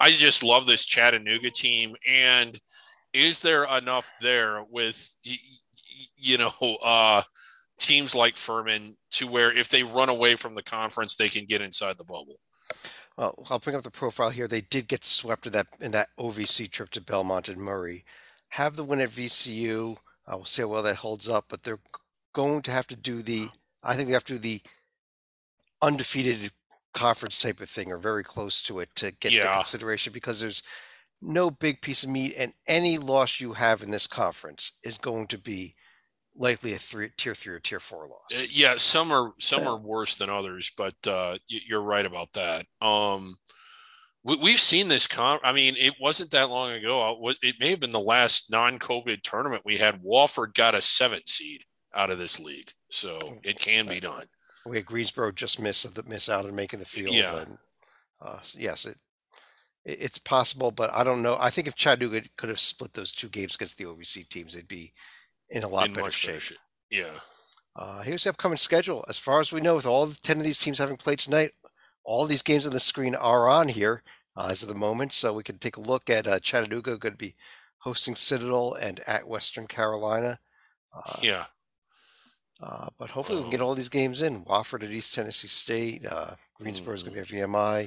I just love this Chattanooga team. And is there enough there with, you know, uh, teams like Furman to where if they run away from the conference, they can get inside the bubble? Well, I'll bring up the profile here. They did get swept in that in that O V C trip to Belmont and Murray. Have the win at V C U. Uh, we'll see how well that holds up, but they're going to have to do the. I think they have to do the undefeated conference type of thing, or very close to it, to get the Yeah. consideration, because there's no big piece of meat, and any loss you have in this conference is going to be likely a three, tier three or tier four Uh, loss. Yeah, some are some are worse than others, but uh, y- you're right about that. Um, we, we've seen this. Con- I mean, it wasn't that long ago. It was- It may have been the last non-COVID tournament we had. Wofford got a seventh seed out of this league, so it can be done. We had Greensboro just miss miss out on making the field. Yeah. And, uh, yes, it, it it's possible, but I don't know. I think if Chattanooga could have split those two games against the O V C teams, they'd be in a lot In better much shape. better shape. Yeah. Uh, here's the upcoming schedule. As far as we know, with all the ten of these teams having played tonight, all these games on the screen are on here uh, as of the moment. So we can take a look at uh, Chattanooga, going to be hosting Citadel and at Western Carolina. Uh, Yeah. uh, but hopefully we can get all these games in. Wofford at East Tennessee State. Uh, Greensboro is going to be at V M I.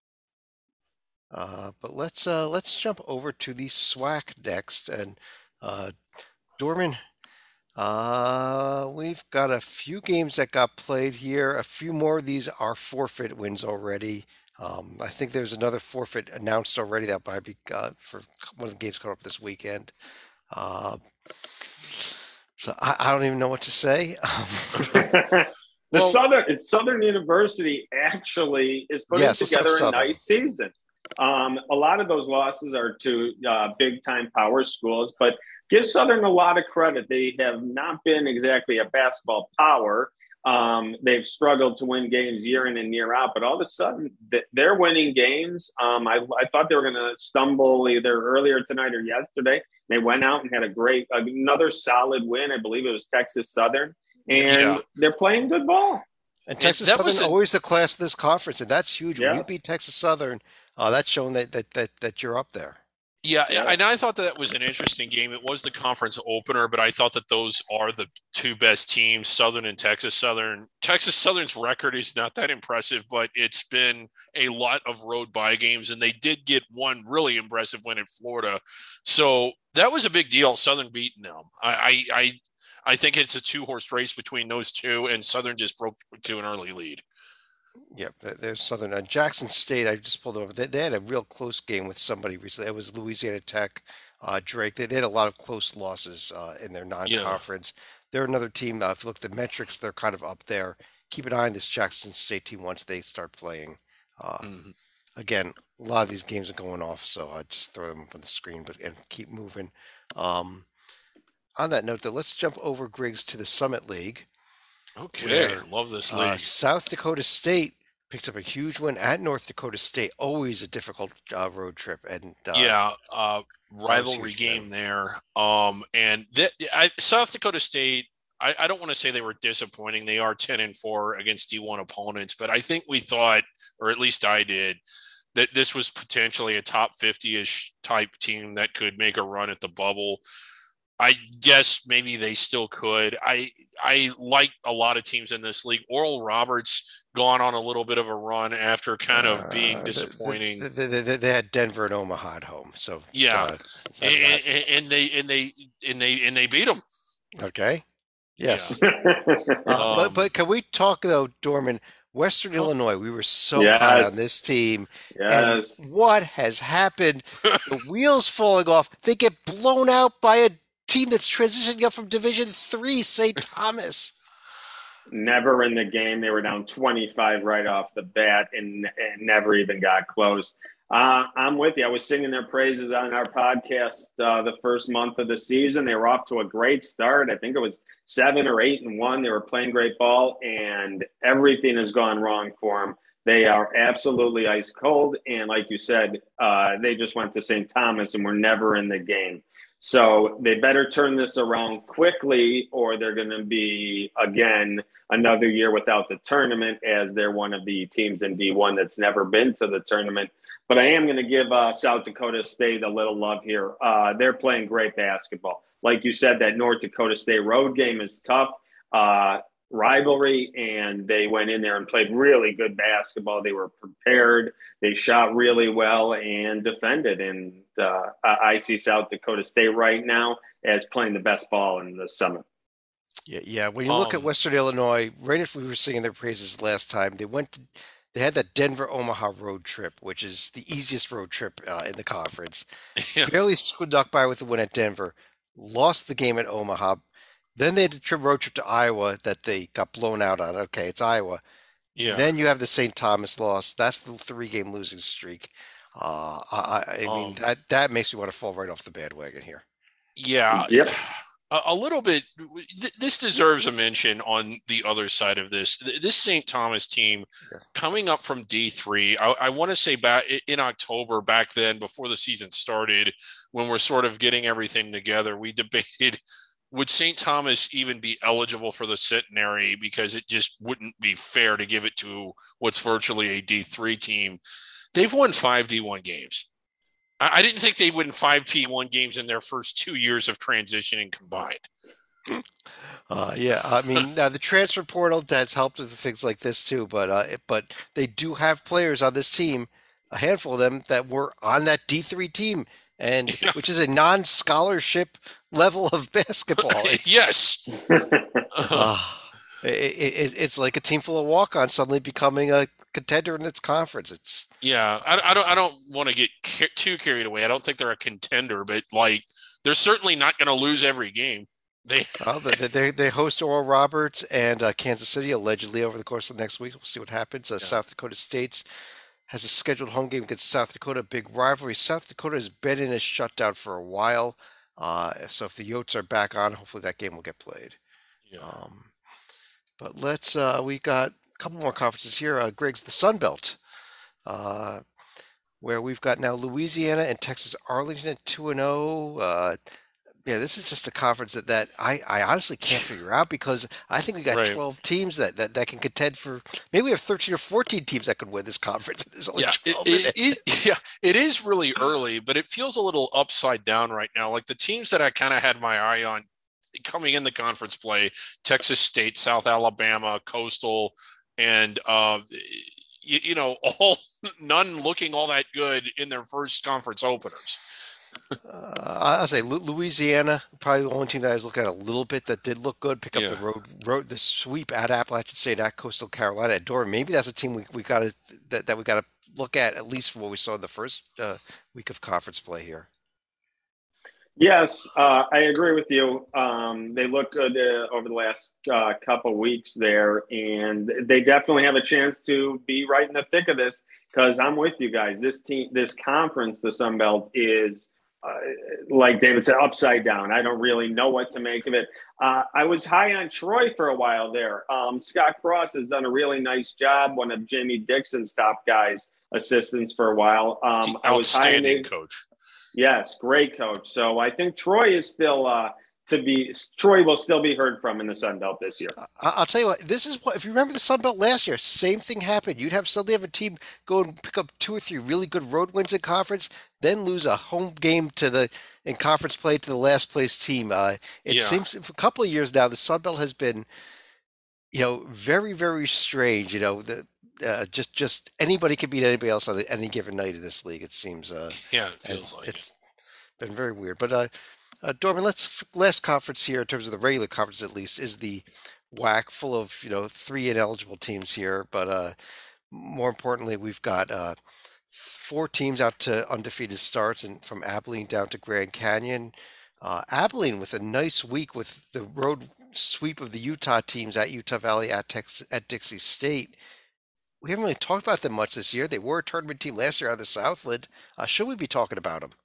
Uh, but let's uh, let's jump over to the SWAC next. And uh, Dorman, uh, we've got a few games that got played here. A few more of these are forfeit wins already. Um, I think there's another forfeit announced already that might be uh, for one of the games coming up this weekend. Uh, so I, I don't even know what to say. the Well- Southern it's Southern University actually is putting Yes, let's talk together a Southern. nice season. Um, a lot of those losses are to uh, big time power schools, but give Southern a lot of credit. They have not been exactly a basketball power. Um, they've struggled to win games year in and year out, but all of a sudden th- they're winning games. Um, I, I thought they were going to stumble either earlier tonight or yesterday. They went out and had a great, another solid win. I believe it was Texas Southern, and Yeah. they're playing good ball. And Texas that Southern was a- always the class of this conference, and that's huge. When Yeah. you beat Texas Southern, uh, that's showing that, that that that you're up there. Yeah, Yeah. and I thought that, that was an interesting game. It was the conference opener, but I thought that those are the two best teams, Southern and Texas Southern. Texas Southern's record is not that impressive, but it's been a lot of road bye games, and they did get one really impressive win in Florida. So that was a big deal, Southern beating them. I I I, I think it's a two-horse race between those two, and Southern just broke to an early lead. Yep, there- there's Southern. Uh, Jackson State, I just pulled over. They, they had a real close game with somebody recently. It was Louisiana Tech, uh, Drake. They, they had a lot of close losses uh, in their non-conference. They're another team. Uh, if you look at the metrics, they're kind of up there. Keep an eye on this Jackson State team once they start playing. Uh, Mhm. Again, a lot of these games are going off, so I just throw them up on the screen, but and keep moving. Um, on that note, though, let's jump over Griggs to the Summit League. Okay, Where, love this Uh, league. South Dakota State picked up a huge win at North Dakota State. Always a difficult uh, road trip, and uh, yeah, uh, rivalry huge for game them. there. Um, and that I, South Dakota State, I, I don't want to say they were disappointing. They are ten and four against D one opponents, but I think we thought, or at least I did, that this was potentially a top fifty-ish type team that could make a run at the bubble. I guess maybe they still could. I I like a lot of teams in this league. Oral Roberts gone on a little bit of a run after kind of being uh, disappointing. They, they, they, they had Denver and Omaha at home, so Yeah. uh, that- and, and, and they and they and they and they beat them. that- okay, yes. Yeah. Uh, but Um, but can we talk though, Dorman? Western Oh. Illinois, we were so high Yes. on this team, yes. and what has happened? The wheels falling off. They get blown out by a team that's transitioning up from Division Three, Saint Thomas. Never in the game. They were down twenty-five right off the bat and, and never even got close. Uh, I'm with you. I was singing their praises on our podcast uh, the first month of the season. They were off to a great start. I think it was seven or eight and one. They were playing great ball, and everything has gone wrong for them. They are absolutely ice cold. And like you said, uh, they just went to Saint Thomas and were never in the game. So they better turn this around quickly, or they're going to be, again, another year without the tournament, as they're one of the teams in D one that's never been to the tournament. but I am going to give uh, South Dakota State a little love here. Uh, they're playing great basketball. Like you said, that North Dakota State road game is tough. Uh, rivalry, and they went in there and played really good basketball. They were prepared. They shot really well and defended. And uh, I see South Dakota State right now as playing the best ball in the Summit. Yeah, yeah. When you look Um, at Western Illinois, right if we were singing their praises last time, they went to, they had that Denver Omaha road trip, which is the easiest road trip uh, in the conference. yeah, Barely squeaked by with the win at Denver, lost the game at Omaha. Then they had a trip road trip to Iowa that they got blown out on. Okay, it's Iowa. yeah. Then you have the Saint Thomas loss. That's the three-game losing streak. Uh, I, I mean, Um, that that makes me want to fall right off the bandwagon here. Yeah, Yep. a, a little bit. th- This deserves a mention on the other side of this. Th- This Saint Thomas team Yeah. coming up from D three. I, I want to say back i- in October, back then, before the season started, when we're sort of getting everything together, we debated would Saint Thomas even be eligible for the centenary because it just wouldn't be fair to give it to what's virtually a D three team. They've won five D one games. I I didn't think they win five T one games in their first two years of transitioning combined. Uh, yeah, I mean, now the transfer portal has helped with things like this too, but uh, it- but they do have players on this team, a handful of them that were on that D three team, and Yeah. which is a non-scholarship level of basketball. It's, Yes. uh, it, it, it's like a team full of walk-ons suddenly becoming a contender in its conference. It's Yeah. I, I don't. I don't want to get ca- too carried away. I don't think they're a contender, but like they're certainly not going to lose every game. They. well, they, they they host Oral Roberts and uh, Kansas City allegedly over the course of the next week. We'll see what happens. Uh, Yeah. South Dakota State's has a scheduled home game against South Dakota. Big rivalry. South Dakota has been in a shutdown for a while. Uh, so if the Yotes are back on, hopefully that game will get played. Yeah. Um, but let's, uh, we got a couple more conferences here. Uh, Greg's the Sun Belt, uh, where we've got now Louisiana and Texas Arlington at two and oh. Uh, yeah, this is just a conference that, that I, I honestly can't figure out because I think we got Right. twelve teams that, that, that can contend for, maybe we have thirteen or fourteen teams that could win this conference. There's only Yeah, it, twelve in it, it. it, yeah, it is really early, but it feels a little upside down right now. Like the teams that I kind of had my eye on coming in the conference play: Texas State, South Alabama, Coastal, and uh, you, you know, all none looking all that good in their first conference openers. Uh, I'll say Lu- Louisiana, probably the only team that I was looking at a little bit that did look good. Pick up Yeah. the road, road, the sweep at Appalachian State, at Coastal Carolina, at Durham. Maybe that's a team we we got to that, that we got to look at at least for what we saw in the first uh, week of conference play here. Yes, uh, I agree with you. Um, they look good uh, over the last uh, couple weeks there, and they definitely have a chance to be right in the thick of this. Because I'm with you guys. This team, this conference, the Sun Belt, is uh, like David said, upside down. I don't really know what to make of it. Uh, I was high on Troy for a while there. Um, Scott Cross has done a really nice job. One of Jamie Dixon's top guys, assistants for a while. Um, I was high on Outstanding the, coach. Yes, great coach. So I think Troy is still uh, to be. Troy will still be heard from in the Sun Belt this year. I- I'll tell you what. This is what if you remember the Sun Belt last year, same thing happened. You'd have suddenly have a team go and pick up two or three really good road wins in conference, then lose a home game to the in conference play to the last place team. Uh, it Yeah. seems for a couple of years now the Sun Belt has been, you know, very very strange. You know, the uh, just just anybody can beat anybody else on any given night in this league. It seems. Uh, Yeah, it and feels like it. it's been very weird. But uh, uh, Dorman, let's last conference here in terms of the regular conference at least is the W A C, full of you know three ineligible teams here. But uh, more importantly, we've got uh, four teams out to undefeated starts, and from Abilene down to Grand Canyon. Uh, Abilene with a nice week with the road sweep of the Utah teams at Utah Valley, at Texas, at Dixie State. We haven't really talked about them much this year. They were a tournament team last year out of the Southland. Uh, should we be talking about them?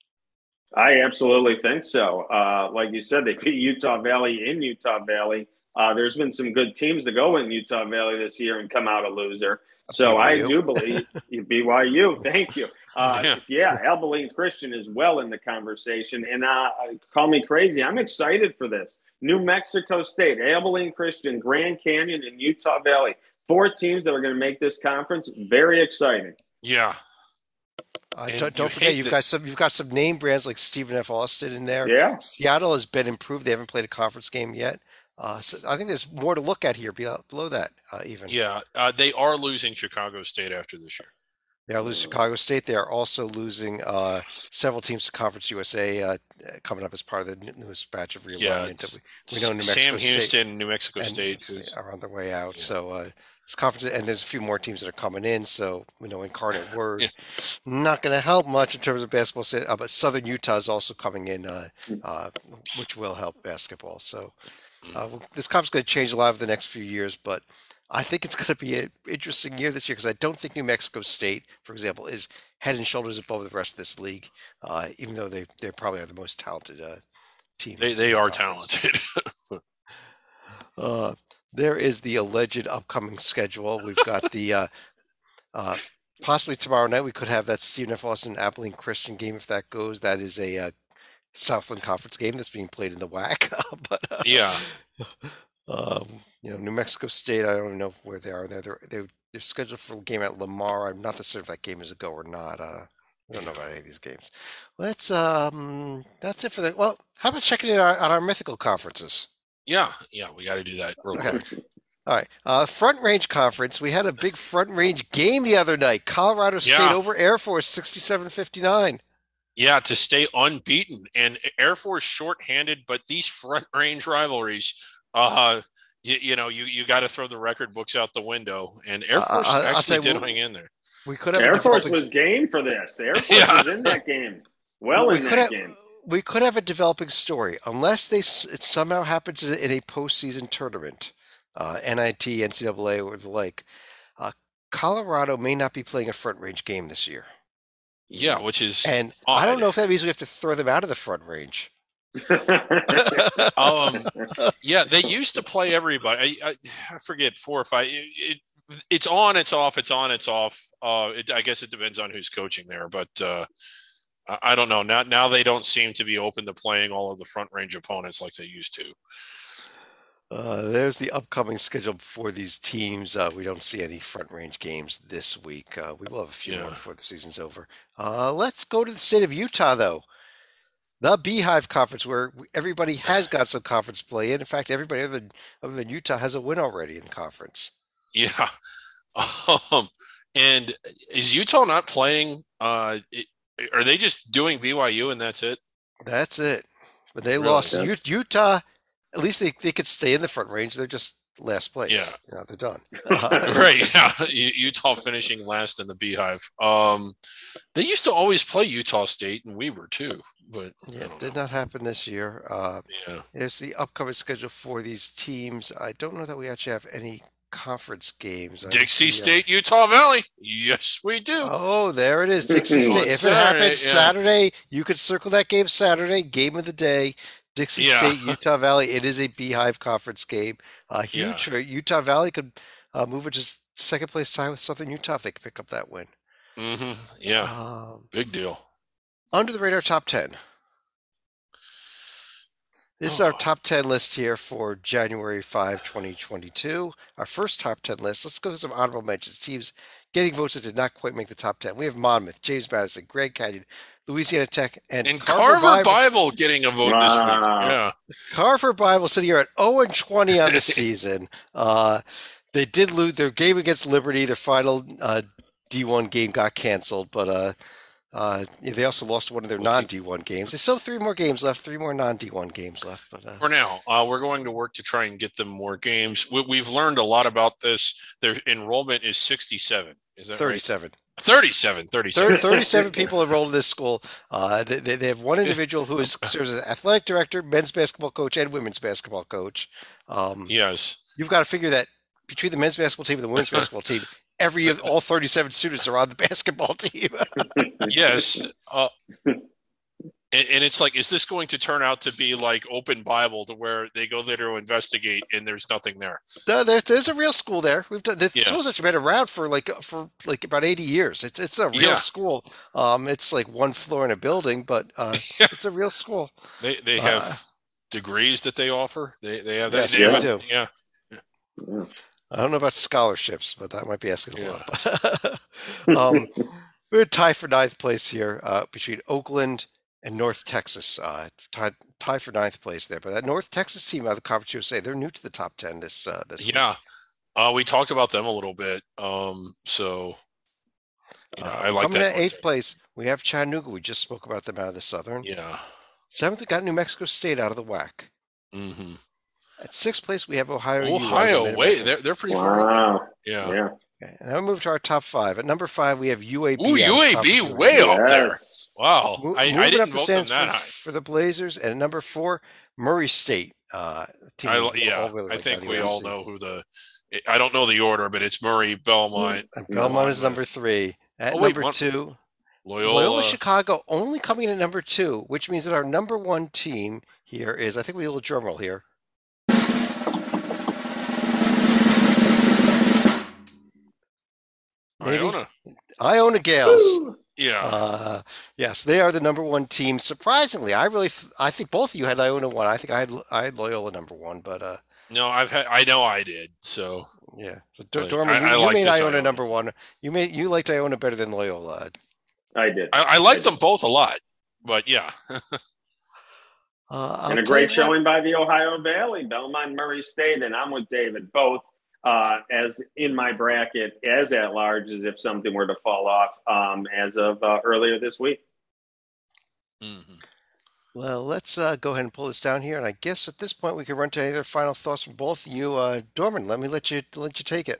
I absolutely think so. Uh, like you said, they beat Utah Valley in Utah Valley. Uh, there's been some good teams to go in Utah Valley this year and come out a loser. So B Y U. I do believe B Y U. Thank you. Uh, Yeah. yeah, Abilene Christian is well in the conversation. And uh, call me crazy. I'm excited for this. New Mexico State, Abilene Christian, Grand Canyon, and Utah Valley. Four teams that are going to make this conference very exciting. Yeah. Uh, And don't, you don't forget, hate you've that. got some you've got some name brands like Stephen F. Austin in there. Yeah. Seattle has been improved. They haven't played a conference game yet. Uh, so I think there's more to look at here below, below that uh, even. Yeah, uh, they are losing Chicago State after this year. They are losing Chicago State. They are also losing uh, several teams to Conference U S A uh, coming up as part of the newest batch of Yeah, realignment. That we, we know S- New Sam Mexico State Houston, New Mexico and State, who's are on their way out. yeah, So uh, this conference, and there's a few more teams that are coming in. So we know Incarnate yeah, Word not going to help much in terms of basketball. Sa- Uh, but Southern Utah is also coming in, uh, uh, which will help basketball. So uh, well, this conference is going to change a lot over the next few years, but I think it's going to be an interesting year this year because I don't think New Mexico State, for example, is head and shoulders above the rest of this league, uh, even though they they probably are the most talented uh, team. they in they the are conference. talented. Uh, there is the alleged upcoming schedule. We've got the uh, uh, possibly tomorrow night we could have that Stephen F. Austin Abilene Christian game if that goes. That is a uh, Southland Conference game that's being played in the W A C. but uh, Yeah, um, you know, New Mexico State. I don't even know where they are. They're they're they're, they're scheduled for a game at Lamar. I'm not certain if that game is a go or not. Uh, I don't know about any of these games. Let's um, that's it for the. Well, how about checking in on our, on our mythical conferences? yeah, yeah. We got to do that real Okay. quick. All right. Uh, Front Range Conference. We had a big Front Range game the other night. Colorado State Yeah. over Air Force, sixty-seven fifty-nine. Yeah, to stay unbeaten and Air Force shorthanded, but these front range rivalries, uh, you, you know, you you got to throw the record books out the window, and Air Uh, Force I- I'll actually tell you did what- hang in there. We could have Air a Force developing- was game for this. Air Force Yeah. was in that game. Well we in could that have, game. We could have a developing story unless they s- it somehow happens in a, in a postseason tournament, uh, N I T, N C double A, or the like. Uh, Colorado may not be playing a Front Range game this year, Yeah, which is and odd. I don't know if that means we have to throw them out of the Front Range. Um, yeah, they used to play everybody. I, I, I forget four or five. It, it, it's on, it's off, it's on, it's off. Uh, it, I guess it depends on who's coaching there, but uh, I, I don't know. Now, now they don't seem to be open to playing all of the front range opponents like they used to. Uh, there's the upcoming schedule for these teams. Uh, we don't see any Front Range games this week. Uh, we will have a few Yeah. more before the season's over. Uh, let's go to the state of Utah, though. The Beehive Conference, where everybody has got some conference play in. In fact, everybody other than, other than Utah has a win already in the conference. Yeah. Um, and is Utah not playing? Uh, it, are they just doing B Y U and that's it? That's it. But they Really? lost. Yeah. U- Utah, at least they, they could stay in the Front Range. They're just last place. Yeah. You know, they're done. Uh, Right. Yeah. U- Utah finishing last in the Beehive. Um, they used to always play Utah State and Weber too, but I yeah, don't did know. not happen this year. Uh, Yeah. There's the upcoming schedule for these teams. I don't know that we actually have any conference games. I Dixie see, uh, State, Utah Valley. Yes, we do. Oh, there it is. Dixie State. If it Saturday, happens yeah. Saturday, you could circle that game Saturday, game of the day. Dixie Yeah. State, Utah Valley. It is a Beehive Conference game. Uh, Yeah. huge for Utah Valley could uh, move into second place tie with Southern Utah if they could pick up that win. hmm Yeah. Um, Big deal. under the radar top ten. This is our Oh. top ten list here for January fifth, twenty twenty-two. Our first top ten list. Let's go to some honorable mentions. Teams getting votes that did not quite make the top ten. We have Monmouth, James Madison, Grand Canyon, Louisiana Tech, and, And Carver, Carver, Bible. Bible getting a vote this week. Wow. Yeah. Carver Bible sitting here at oh and twenty on the season. Uh, they did lose their game against Liberty. Their final uh, D one game got canceled, but uh, uh, they also lost one of their non-D one games. They still have three more games left, three more non-D one games left. But uh, For now, uh, we're going to work to try and get them more games. We, we've learned a lot about this. Their enrollment is sixty-seven. Is that right? thirty-seven. thirty-seven. thirty-seven. Thir- thirty-seven people enrolled in this school. Uh, they, they they have one individual who is serves as athletic director, men's basketball coach, and women's basketball coach. Um, Yes. You've got to figure that between the men's basketball team and the women's basketball team, every all thirty-seven students are on the basketball team. Yes. Uh, and, and it's like, is this going to turn out to be like open Bible to where they go there to investigate and there's nothing there? No, there's, there's a real school there. We've done the Yeah. school's actually been around for like for like about eighty years. It's it's a real Yeah. school. Um, it's like one floor in a building, but uh, Yeah. it's a real school. They they Uh, have degrees that they offer. They they have that. Yes, they they have- do. Yeah. Yeah. I don't know about scholarships, but that might be asking a Yeah. lot. But, um, We're tied for ninth place here uh, between Oakland and North Texas. Uh, tied, tied for ninth place there. But that North Texas team out of the Conference U S A, they're new to the top ten this uh, this Yeah. week. Uh, we talked about them a little bit. Um, so, you know, Uh, I like coming that. in eighth place, we have Chattanooga. We just spoke about them out of the Southern. Yeah. Seventh, we got New Mexico State out of the W A C. Mm-hmm. At sixth place, we have Ohio. Ohio, U, wait, they're, they're pretty far. Wow. Yeah. Yeah. Okay, and then we move to our top five. At number five, we have U A B. Ooh, U A B way Yes. up there. Wow. Mo- I, I moving didn't up the vote them stands that for, high. for the Blazers. And at number four, Murray State. Uh, team I, we yeah, all really I like think out of we U S C. all know who the. I don't know the order, but it's Murray, Belmont. And Belmont is with number three. At Oh, wait, number one- two, Loyola. Loyola Chicago only coming in at number two, which means that our number one team here is, I think we need a little drum roll here. Maybe? Iona. Iona Gales. Woo! Yeah. Uh, yes, they are the number one team. Surprisingly, I really, th- I think both of you had Iona one. I think I had, I had Loyola number one, but uh, no, I've had. I know I did. So yeah. So, D- Like, Dorman, I- you, I you like made this Iona Iona number team. one. You made, you liked Iona better than Loyola. I did. I, I like them both a lot. But yeah. Uh, I'll and a tell great you what, showing by the Ohio Valley, Belmont, Murray State, and I'm with David. Both uh, as in my bracket, as at large as if something were to fall off um, as of uh, earlier this week. Mhm. Well, let's uh, go ahead and pull this down here, and I guess at this point we can run to any other final thoughts from both of you. Uh, Dorman, let me let you let you take it.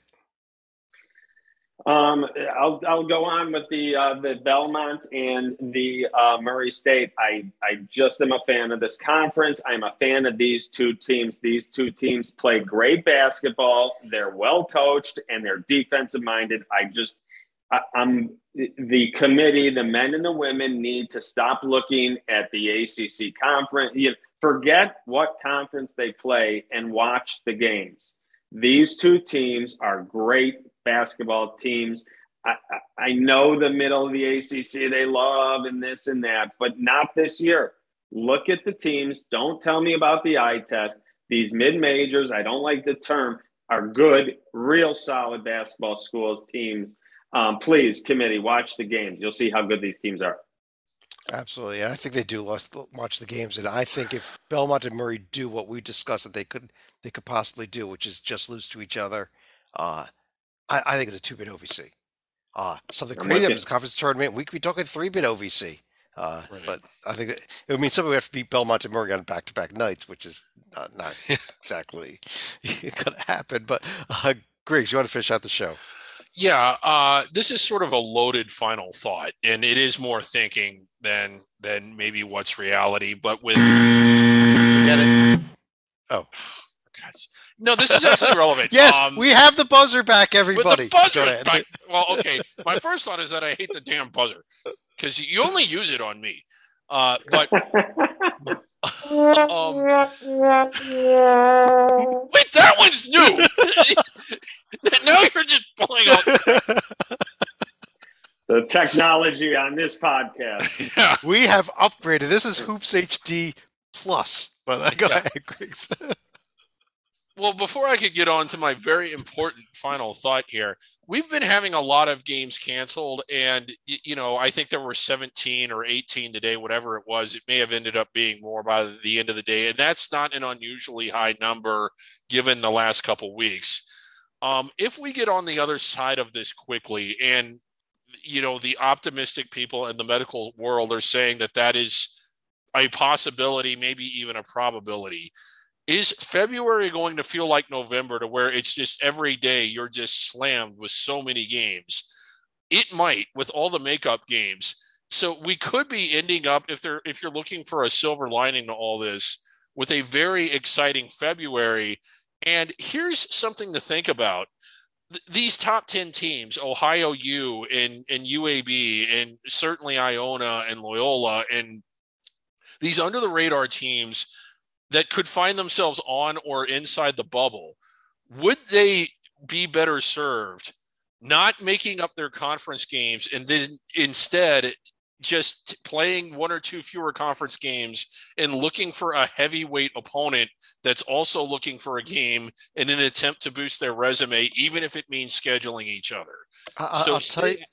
Um, I'll I'll go on with the uh, the Belmont and the uh, Murray State. I I just am a fan of this conference. I'm a fan of these two teams. These two teams play great basketball. They're well coached and they're defensive minded. I just I, I'm the committee, the men and the women need to stop looking at the A C C conference. You know, forget what conference they play and watch the games. These two teams are great basketball teams. I, I, I know the middle of the A C C they love and this and that, but not this year. Look at the teams. Don't tell me about the eye test. These mid-majors, I don't like the term, are good, real solid basketball schools, teams. Um, please, committee, watch the games. You'll see how good these teams are. Absolutely, and I think they do lost, watch the games, and I think if Belmont and Murray do what we discussed that they could they could possibly do, which is just lose to each other, uh, I, I think it's a two-bit O V C. Uh, something I'm crazy with up you. this conference tournament. We could be talking three-bit O V C. Uh, Right. But I think that, it would mean somebody would have to beat Belmont and Murray on back-to-back nights, which is uh, not exactly going to happen. But uh, Griggs, you want to finish out the show? Yeah, uh, this is sort of a loaded final thought, and it is more thinking than than maybe what's reality. But with Forget it. Oh, guys, no, this is actually relevant. yes, Um, we have the buzzer back, with everybody. the buzzer. Go ahead. back- well, okay. My first thought is that I hate the damn buzzer because you only use it on me. Uh, but um, wait, that one's new. Now you're just pulling out. The technology on this podcast. Yeah. We have upgraded. This is Hoops H D Plus. But uh, go Yeah. ahead, Griggs. Well, before I could get on to my very important final thought here, we've been having a lot of games canceled, and y- you know, I think there were seventeen or eighteen today, whatever it was. It may have ended up being more by the end of the day, and that's not an unusually high number given the last couple weeks. Um, if we get on the other side of this quickly, and you know, the optimistic people in the medical world are saying that that is a possibility, maybe even a probability. Is February going to feel like November to where it's just every day you're just slammed with so many games? It might with all the makeup games. So we could be ending up, if they're if you're looking for a silver lining to all this, with a very exciting February. And here's something to think about. Th- These top ten teams, Ohio U and, and U A B, and certainly Iona and Loyola, and these under the radar teams that could find themselves on or inside the bubble, would they be better served not making up their conference games and then instead just playing one or two fewer conference games and looking for a heavyweight opponent that's also looking for a game in an attempt to boost their resume, even if it means scheduling each other? I, So I'll tell you.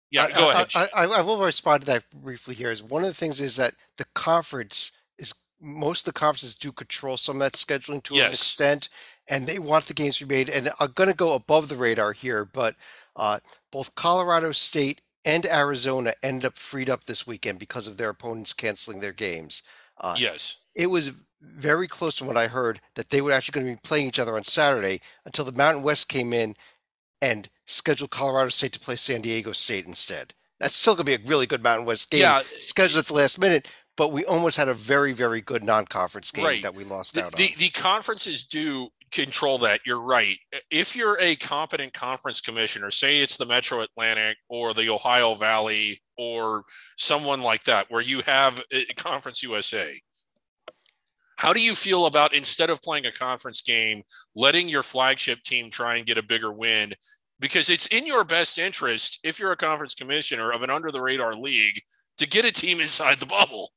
Yeah, go I, ahead, I, Jay. I, I will respond to that briefly here. Is one of the things is that the conference is most of the conferences do control some of that scheduling to an Yes. extent, and they want the games to be made. And I'm going to go above the radar here, but uh, both Colorado State and Arizona ended up freed up this weekend because of their opponents canceling their games. Uh, Yes. it was very close to what I heard that they were actually going to be playing each other on Saturday until the Mountain West came in and scheduled Colorado State to play San Diego State instead. That's still going to be a really good Mountain West game, Yeah. scheduled at the last minute, but we almost had a very, very good non-conference game Right. that we lost The, out the on. the conferences do control that. You're right. If you're a competent conference commissioner, say it's the Metro Atlantic or the Ohio Valley or someone like that, where you have a Conference U S A, how do you feel about instead of playing a conference game, letting your flagship team try and get a bigger win? Because it's in your best interest, if you're a conference commissioner of an under the radar league, to get a team inside the bubble.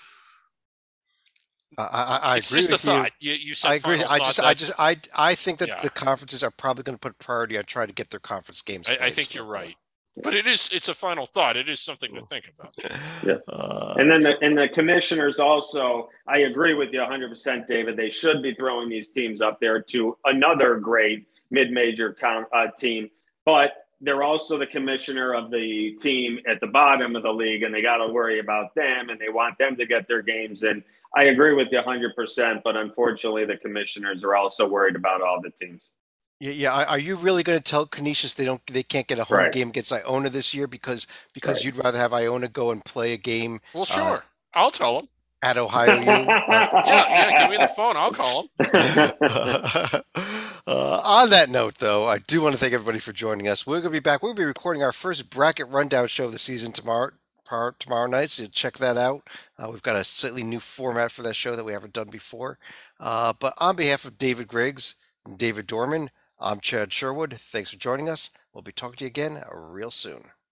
I, I, I It's agree just a with you. thought. You, you I said agree. final I thought. just, I That's, just, I, I think that yeah, the conferences are probably going to put priority on trying to get their conference games I, I played. think So, you're right. But it is, it's a final thought. It is something to think about. Yeah. And uh, then the and the commissioners also, I agree with you one hundred percent, David. They should be throwing these teams up there to another great mid-major com, uh, team, but they're also the commissioner of the team at the bottom of the league, and they got to worry about them, and they want them to get their games in. I agree with you one hundred percent, but unfortunately, the commissioners are also worried about all the teams. yeah, yeah. Are are you really going to tell Canisius they don't, they can't get a home Right, game against Iona this year because because right. you'd rather have Iona go and play a game Well, uh, sure. I'll tell them. at Ohio U? Uh, Yeah, yeah. Give me the phone. I'll call them. uh, on that note, though, I do want to thank everybody for joining us. We're going to be back. We'll be recording our first bracket rundown show of the season tomorrow. Tomorrow night, so check that out. Uh, we've got a slightly new format for that show that we haven't done before. Uh, but on behalf of David Griggs and David Dorman, I'm Chad Sherwood. Thanks for joining us. We'll be talking to you again real soon.